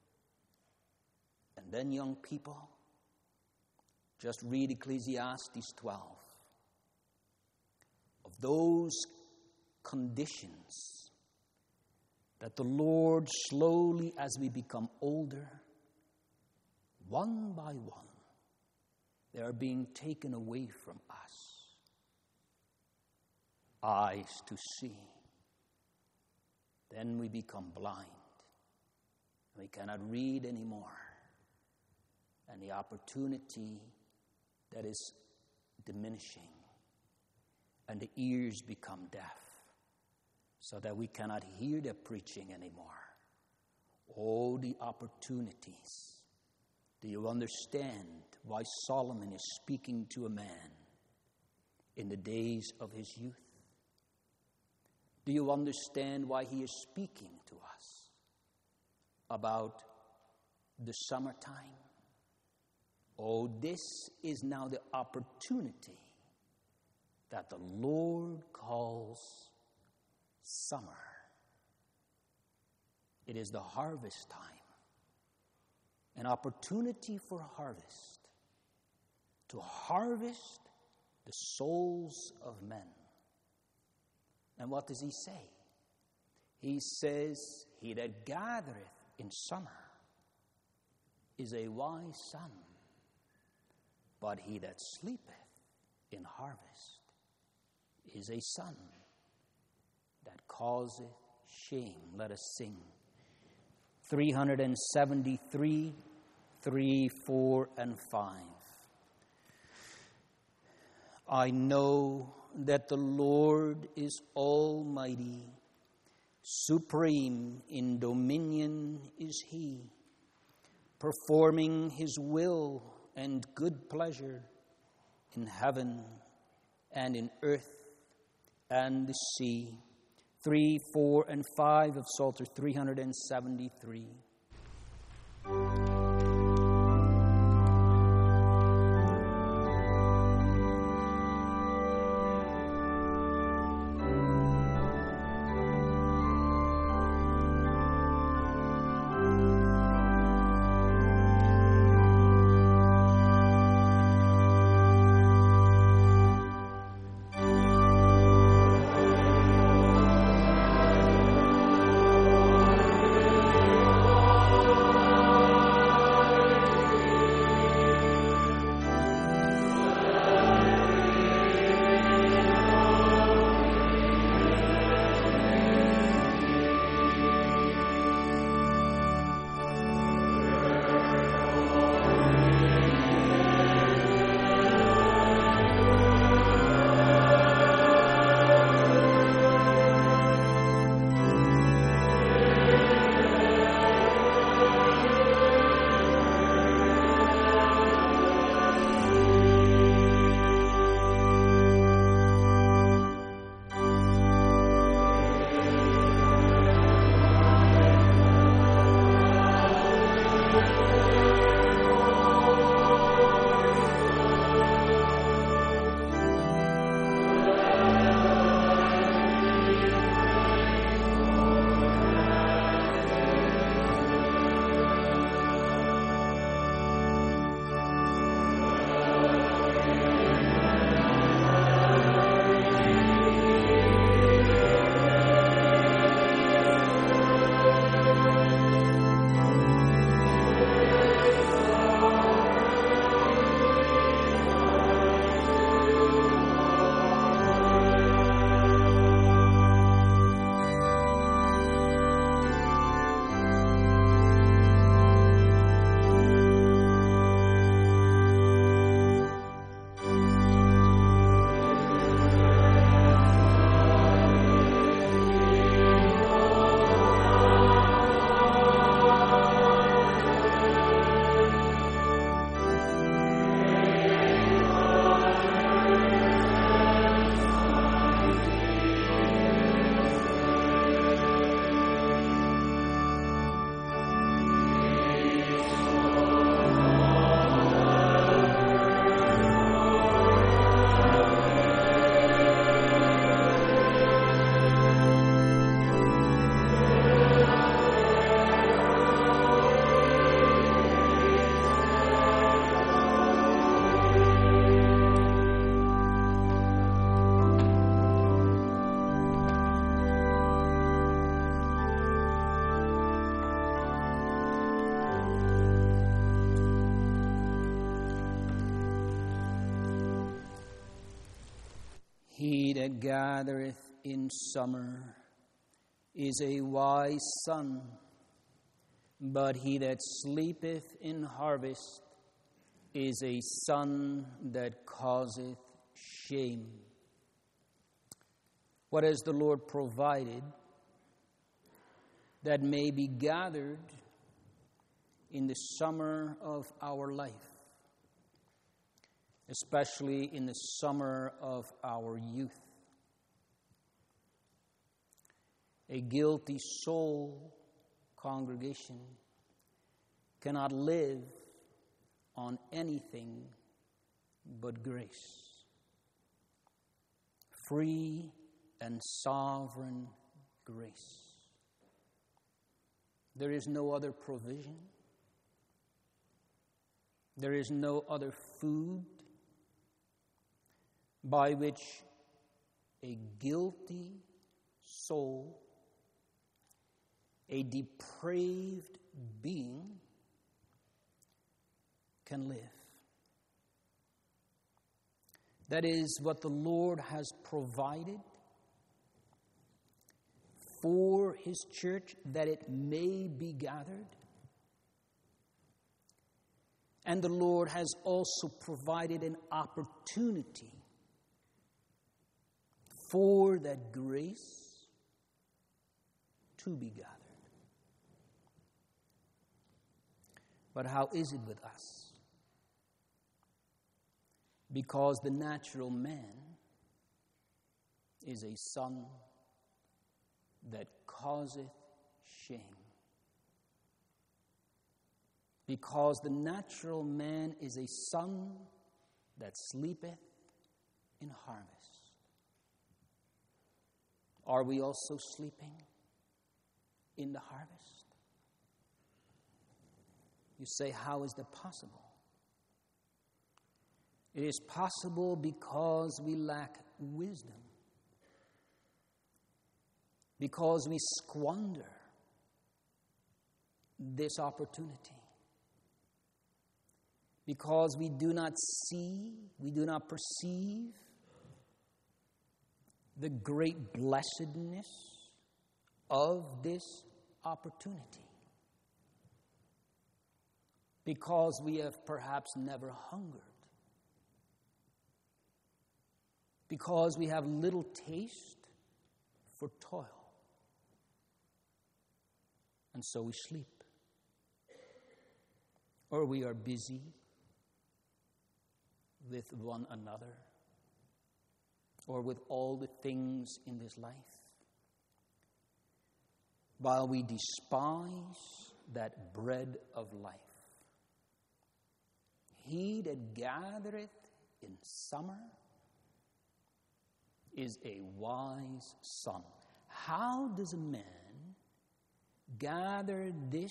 And then, young people, just read Ecclesiastes 12. Of those conditions that the Lord slowly, as we become older, one by one, they are being taken away from us. Eyes to see. Then we become blind. We cannot read anymore. And the opportunity that is diminishing. And the ears become deaf, so that we cannot hear the preaching anymore. Oh, the opportunities. Do you understand why Solomon is speaking to a man in the days of his youth? Do you understand why he is speaking to us about the summertime? Oh, this is now the opportunity that the Lord calls summer. It is the harvest time. An opportunity for harvest. To harvest the souls of men. And what does he say? He says, he that gathereth in summer is a wise son, but he that sleepeth in harvest is a son that causeth shame. Let us sing 373, 3, 4, and 5. I know that the Lord is almighty, supreme in dominion is he, performing his will and good pleasure in heaven and in earth and the sea. 3, 4, and 5 of Psalter 373. He that gathereth in summer is a wise son, but he that sleepeth in harvest is a son that causeth shame. What has the Lord provided that may be gathered in the summer of our life, especially in the summer of our youth? A guilty soul, congregation, cannot live on anything but grace. Free and sovereign grace. There is no other provision. There is no other food by which a guilty soul, a depraved being, can live. That is what the Lord has provided for His church, that it may be gathered. And the Lord has also provided an opportunity for that grace to be gathered. But how is it with us? Because the natural man is a son that causeth shame. Because the natural man is a son that sleepeth in harvest. Are we also sleeping in the harvest? You say, how is that possible? It is possible because we lack wisdom. Because we squander this opportunity. Because we do not see, we do not perceive the great blessedness of this opportunity. Because we have perhaps never hungered. Because we have little taste for toil. And so we sleep. Or we are busy with one another. Or with all the things in this life. While we despise that bread of life. He that gathereth in summer is a wise son. How does a man gather this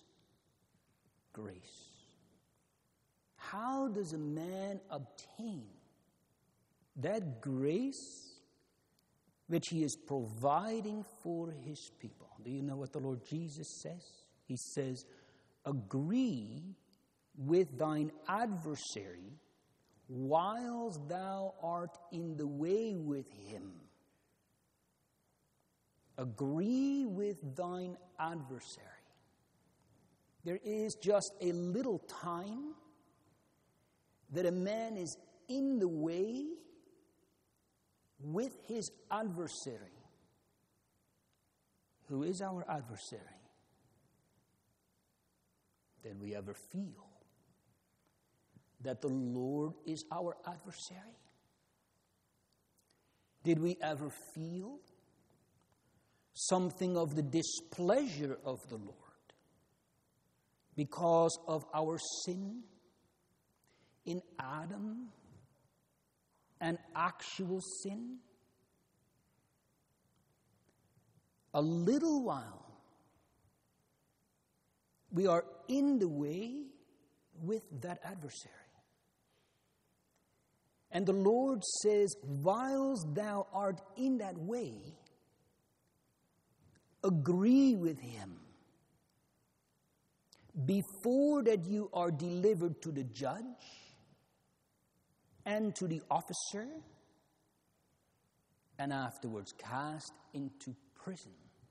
grace? How does a man obtain that grace which he is providing for his people? Do you know what the Lord Jesus says? He says, agree with thine adversary whilst thou art in the way with him. Agree with thine adversary. There is just a little time that a man is in the way with his adversary. Who is our adversary? Did we ever feel that the Lord is our adversary? Did we ever feel something of the displeasure of the Lord because of our sin in Adam and actual sin? A little while, we are in the way with that adversary. And the Lord says, whilst thou art in that way, agree with him. Before that you are delivered to the judge and to the officer and afterwards cast into prison.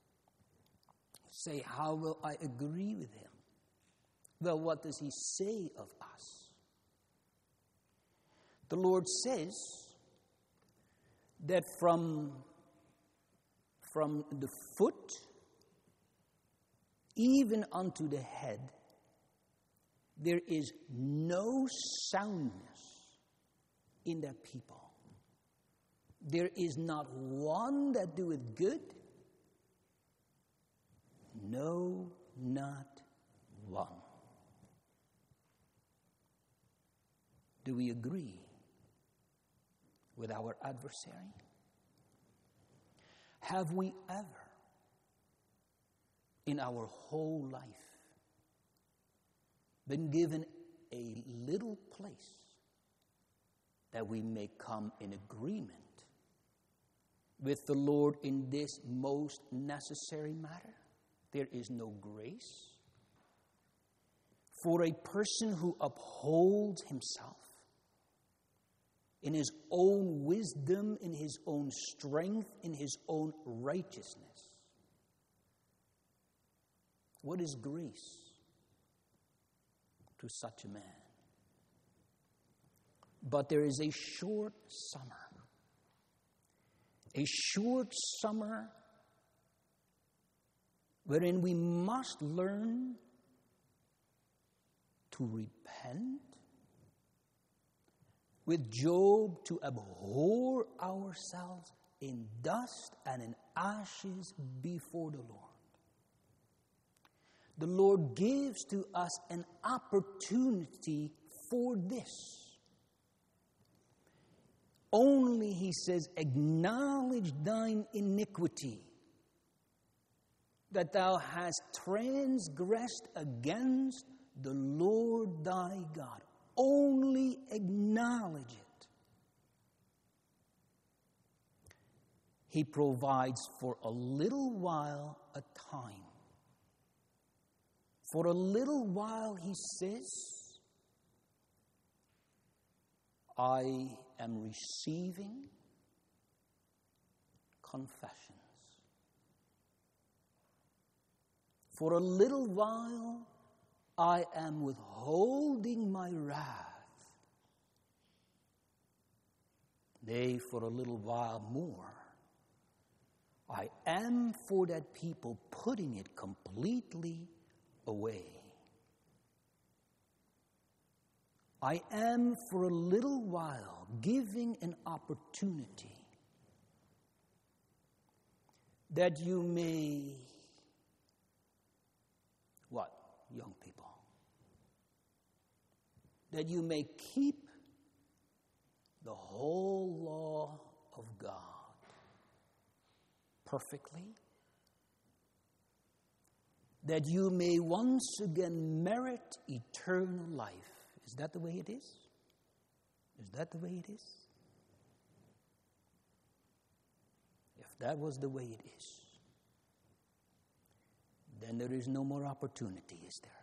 Say, how will I agree with him? Well, what does he say of us? The Lord says that from the foot even unto the head, there is no soundness in that people. There is not one that doeth good. No, not one. Do we agree with our adversary? Have we ever, in our whole life, been given a little place that we may come in agreement with the Lord in this most necessary matter? There is no grace for a person who upholds himself in his own wisdom, in his own strength, in his own righteousness. What is grace to such a man? But there is a short summer. A short summer wherein we must learn to repent, with Job to abhor ourselves in dust and in ashes before the Lord. The Lord gives to us an opportunity for this. Only, he says, acknowledge thine iniquity, that thou hast transgressed against the Lord thy God. Only acknowledge it. He provides for a little while a time. For a little while, he says, I am receiving confessions. For a little while, I am withholding my wrath. Nay, for a little while more, I am for that people putting it completely away. I am for a little while giving an opportunity that you may, what, young people? That you may keep the whole law of God perfectly, that you may once again merit eternal life. Is that the way it is? Is that the way it is? If that was the way it is, then there is no more opportunity, is there?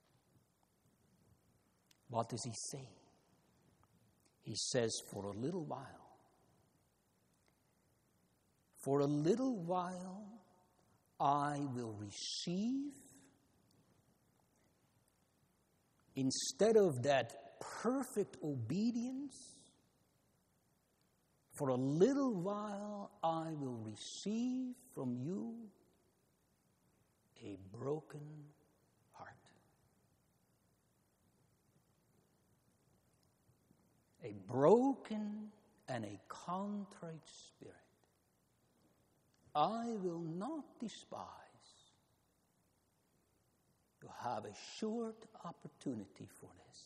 What does he say? He says, for a little while. For a little while, I will receive, instead of that perfect obedience, for a little while I will receive from you a broken heart. A broken and a contrite spirit. I will not despise. You have a short opportunity for this.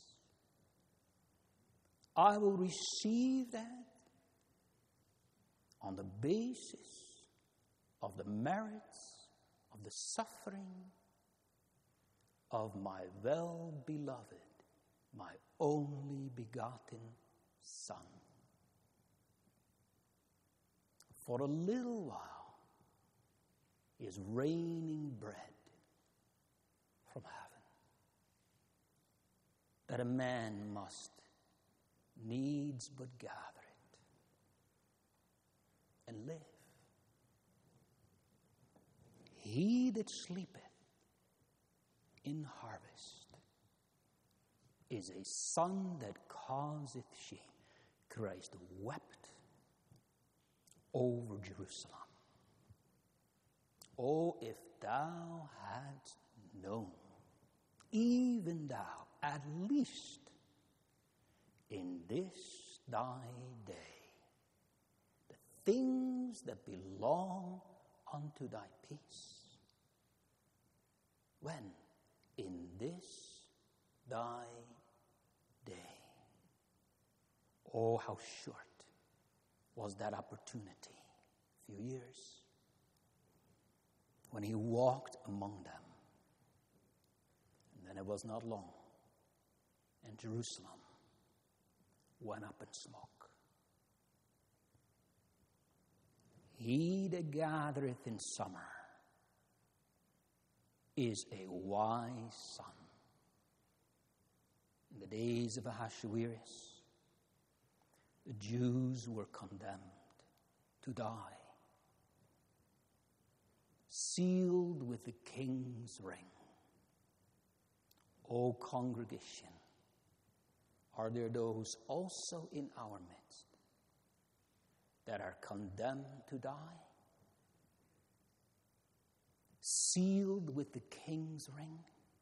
I will receive that on the basis of the merits of the suffering of my well-beloved, my only begotten Son. For a little while is raining bread from heaven, that a man must needs but gather it and live. He that sleepeth in harvest is a son that causeth shame. Christ wept over Jerusalem. Oh, if thou hadst known, even thou, at least in this thy day, the things that belong unto thy peace, when in this thy day. Oh, how short was that opportunity, a few years, when he walked among them. And then it was not long, and Jerusalem went up in smoke. He that gathereth in summer is a wise son. In the days of Ahasuerus, the Jews were condemned to die, sealed with the king's ring. O congregation, are there those also in our midst that are condemned to die, sealed with the king's ring?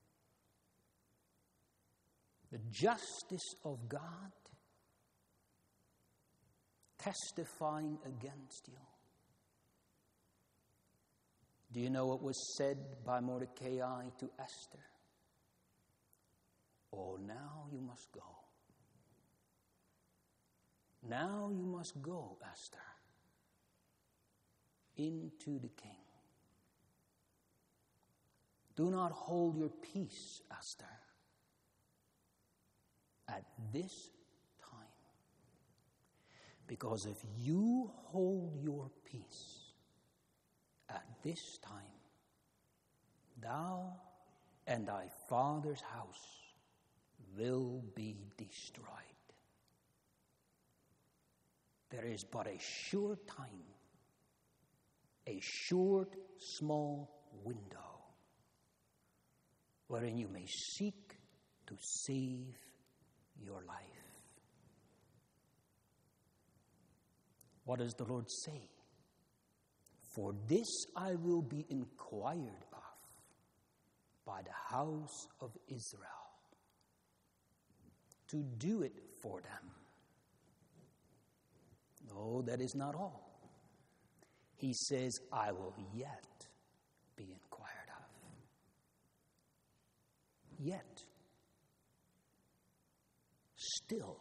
The justice of God testifying against you. Do you know what was said by Mordecai to Esther? Oh, now you must go. Now you must go, Esther, into the king. Do not hold your peace, Esther, at this time. Because if you hold your peace at this time, thou and thy father's house will be destroyed. There is but a short time, a short, small window wherein you may seek to save your life. What does the Lord say? For this I will be inquired of by the house of Israel, to do it for them. No, that is not all. He says, I will yet be inquired of. Yet, still,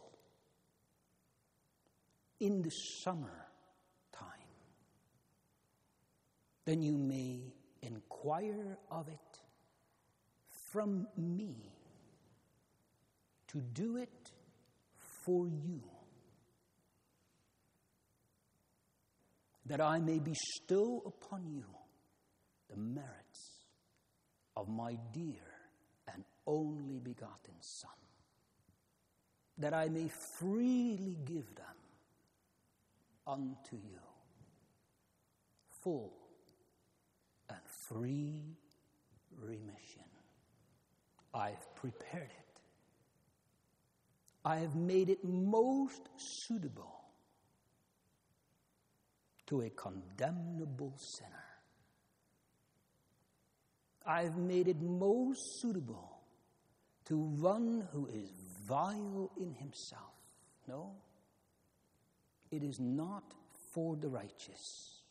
in the summer time, then you may inquire of it from me, to do it for you, that I may bestow upon you the merits of my dear and only begotten Son, that I may freely give them unto you, full and free remission. I've prepared it. I have made it most suitable to a condemnable sinner. I've made it most suitable to one who is vile in himself. No, it is not for the righteous.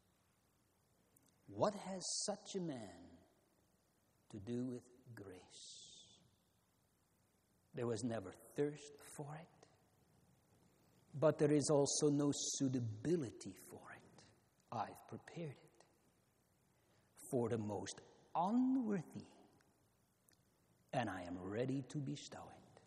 What has such a man to do with grace? There was never thirst for it, but there is also no suitability for it. I've prepared it for the most unworthy, and I am ready to bestow it.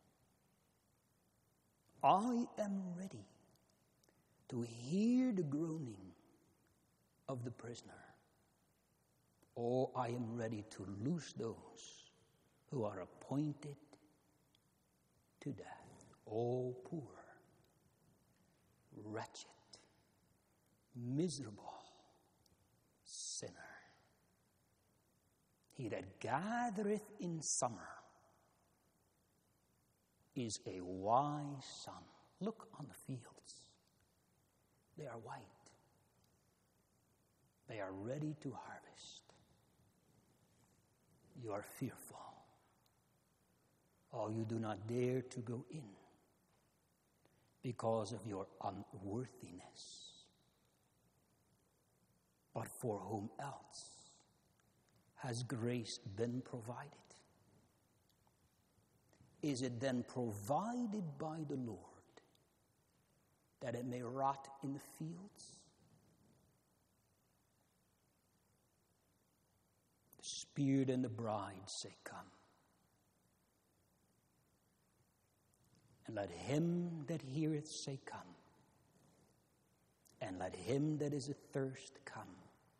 I am ready to hear the groaning of the prisoner, or I am ready to loose those who are appointed to death. Oh, poor, wretched, miserable sinner. He that gathereth in summer is a wise son. Look on the fields. They are white. They are ready to harvest. You are fearful. Oh, you do not dare to go in because of your unworthiness. But for whom else has grace been provided? Is it then provided by the Lord that it may rot in the fields? The Spirit and the bride say, come. And let him that heareth say, come. And let him that is athirst come.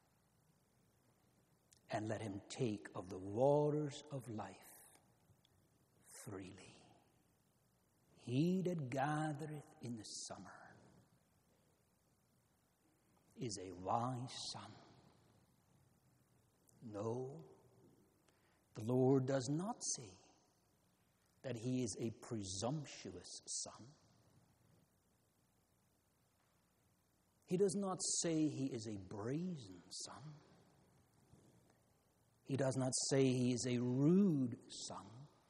And let him take of the waters of life freely. He that gathereth in the summer is a wise son. No, the Lord does not say that he is a presumptuous son. He does not say he is a brazen son. He does not say he is a rude son.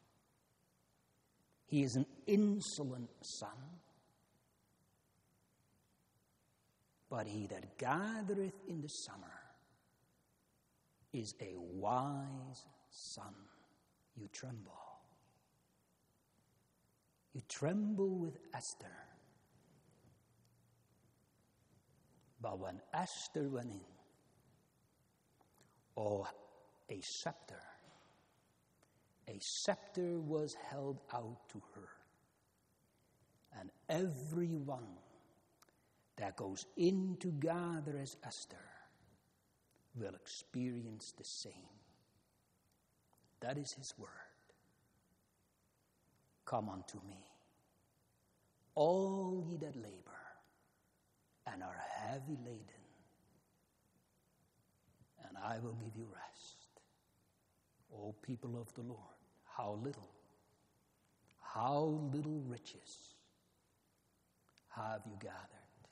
He is an insolent son. But he that gathereth in the summer is a wise son. You tremble. You tremble with Esther. But when Esther went in, oh, a scepter was held out to her. And everyone that goes in to gather as Esther will experience the same. That is his word. Come unto me, all ye that labor and are heavy laden, and I will give you rest. O people of the Lord, how little riches have you gathered?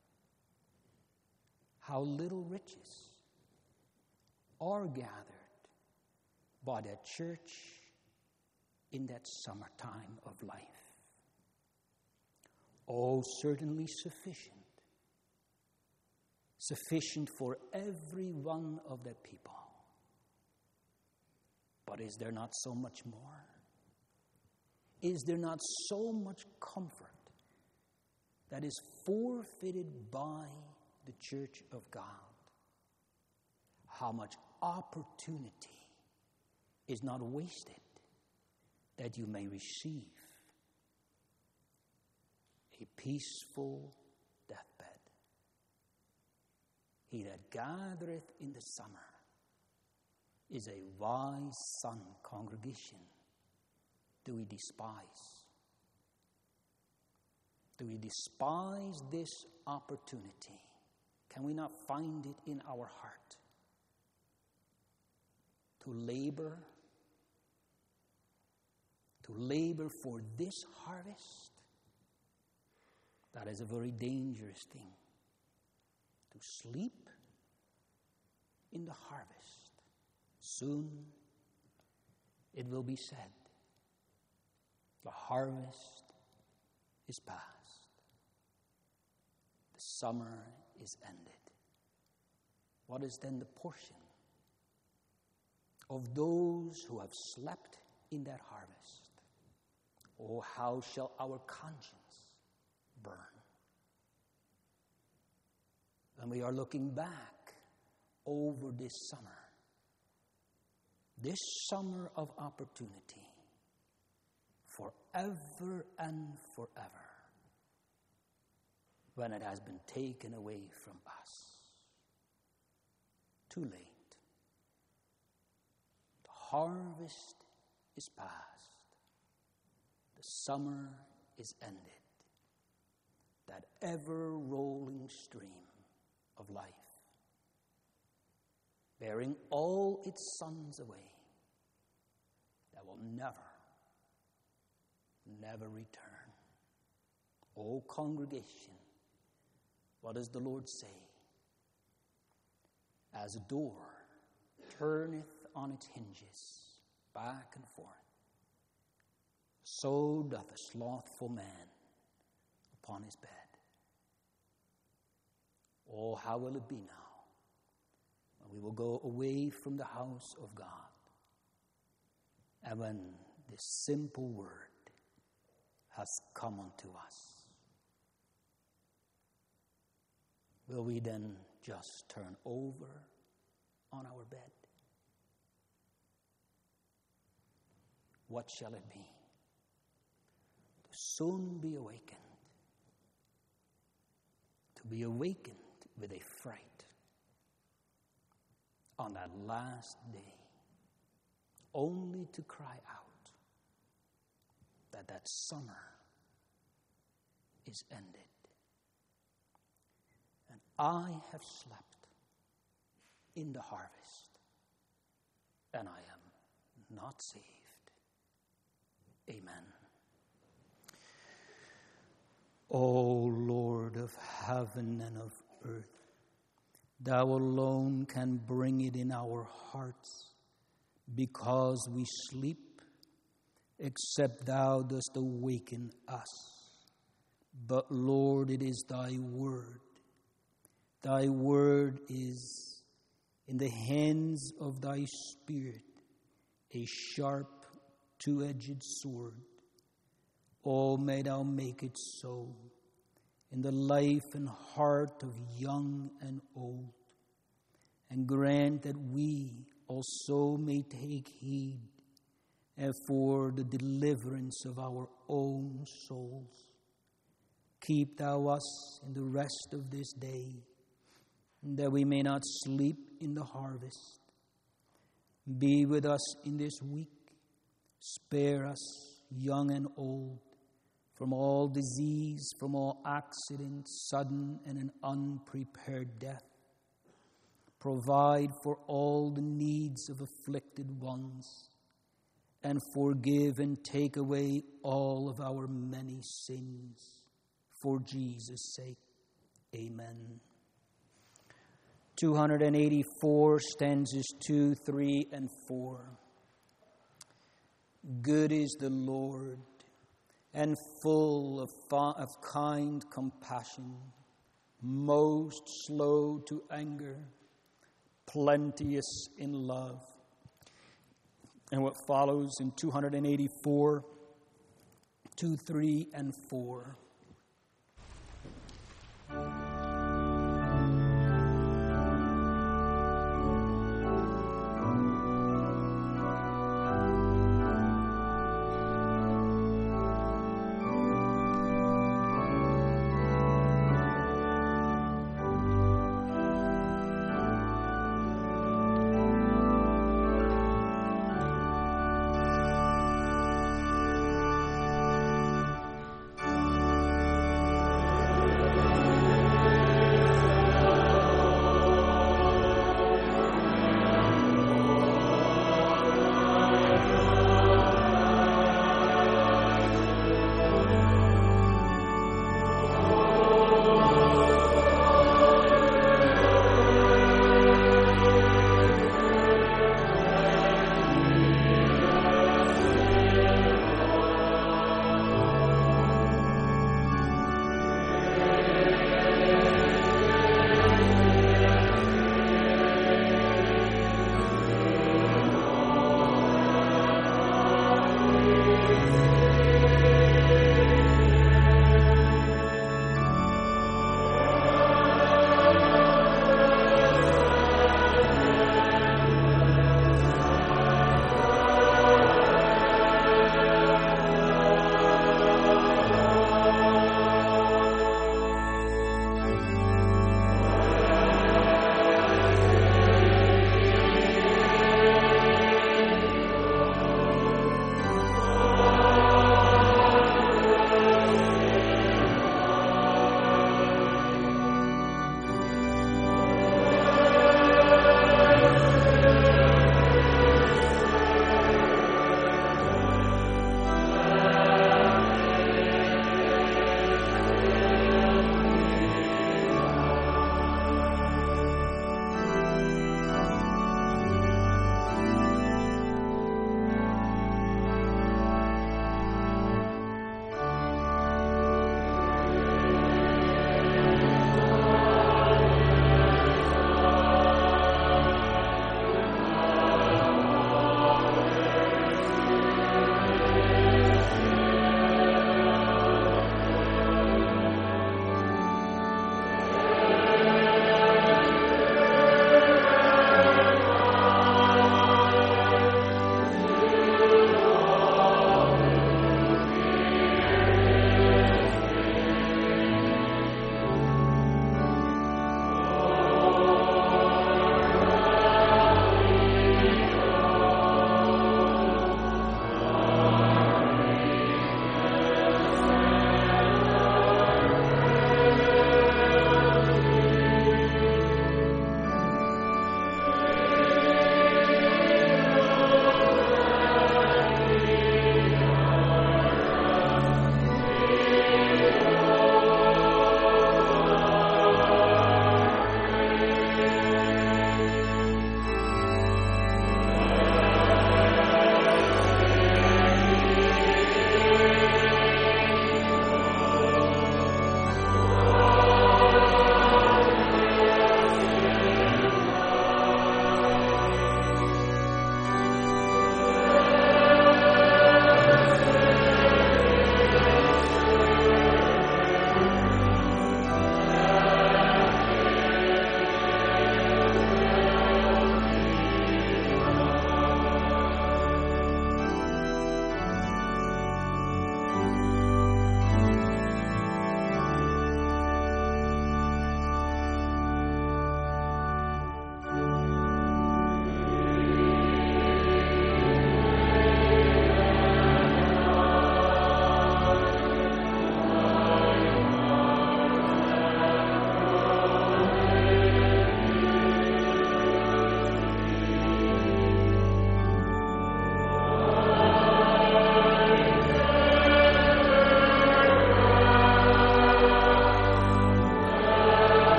How little riches are gathered by the church in that summertime of life. Oh, certainly sufficient. Sufficient for every one of the people. But is there not so much more? Is there not so much comfort that is forfeited by the church of God? How much opportunity is not wasted that you may receive a peaceful deathbed. He that gathereth in the summer is a wise son. Congregation, do we despise? Do we despise this opportunity? Can we not find it in our heart to labor for this harvest? That is a very dangerous thing. To sleep in the harvest. Soon it will be said, the harvest is past. The summer is ended. What is then the portion of those who have slept in that harvest? Oh, how shall our conscience burn? And we are looking back over this summer of opportunity, forever and forever, when it has been taken away from us. Too late. The harvest is past. The summer is ended. That ever-rolling stream of life, bearing all its sons away that will never return. O congregation, what does the Lord say? As a door turneth on its hinges back and forth, so doth a slothful man upon his bed. Oh, how will it be now when we will go away from the house of God, and when this simple word has come unto us? Will we then just turn over on our bed? What shall it be? To soon be awakened. To be awakened with a fright on that last day, only to cry out that summer is ended. And I have slept in the harvest, and I am not saved. Amen. O Lord of heaven and of earth, thou alone can bring it in our hearts because we sleep, except thou dost awaken us. But Lord, it is thy word. Thy word is in the hands of thy Spirit, a sharp, two-edged sword. Oh, may thou make it so in the life and heart of young and old, and grant that we also may take heed for the deliverance of our own souls. Keep thou us in the rest of this day, that we may not sleep in the harvest. Be with us in this week. Spare us, young and old, from all disease, from all accident, sudden and an unprepared death. Provide for all the needs of afflicted ones, and forgive and take away all of our many sins. For Jesus' sake, amen. 284, stanzas 2, 3, and 4. Good is the Lord, and full of kind compassion, most slow to anger, plenteous in love. And what follows in 284, 2, 3, and 4.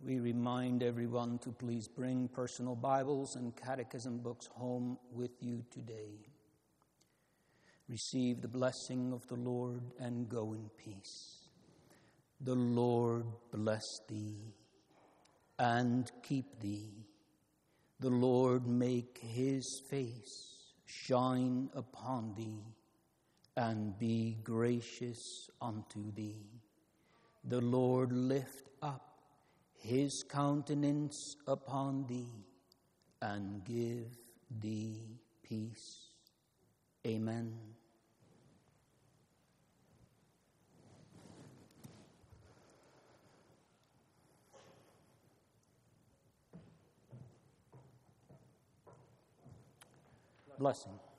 We remind everyone to please bring personal Bibles and catechism books home with you today. Receive the blessing of the Lord and go in peace. The Lord bless thee and keep thee. The Lord make his face shine upon thee and be gracious unto thee. The Lord lift up his countenance upon thee and give thee peace. Amen. Blessing.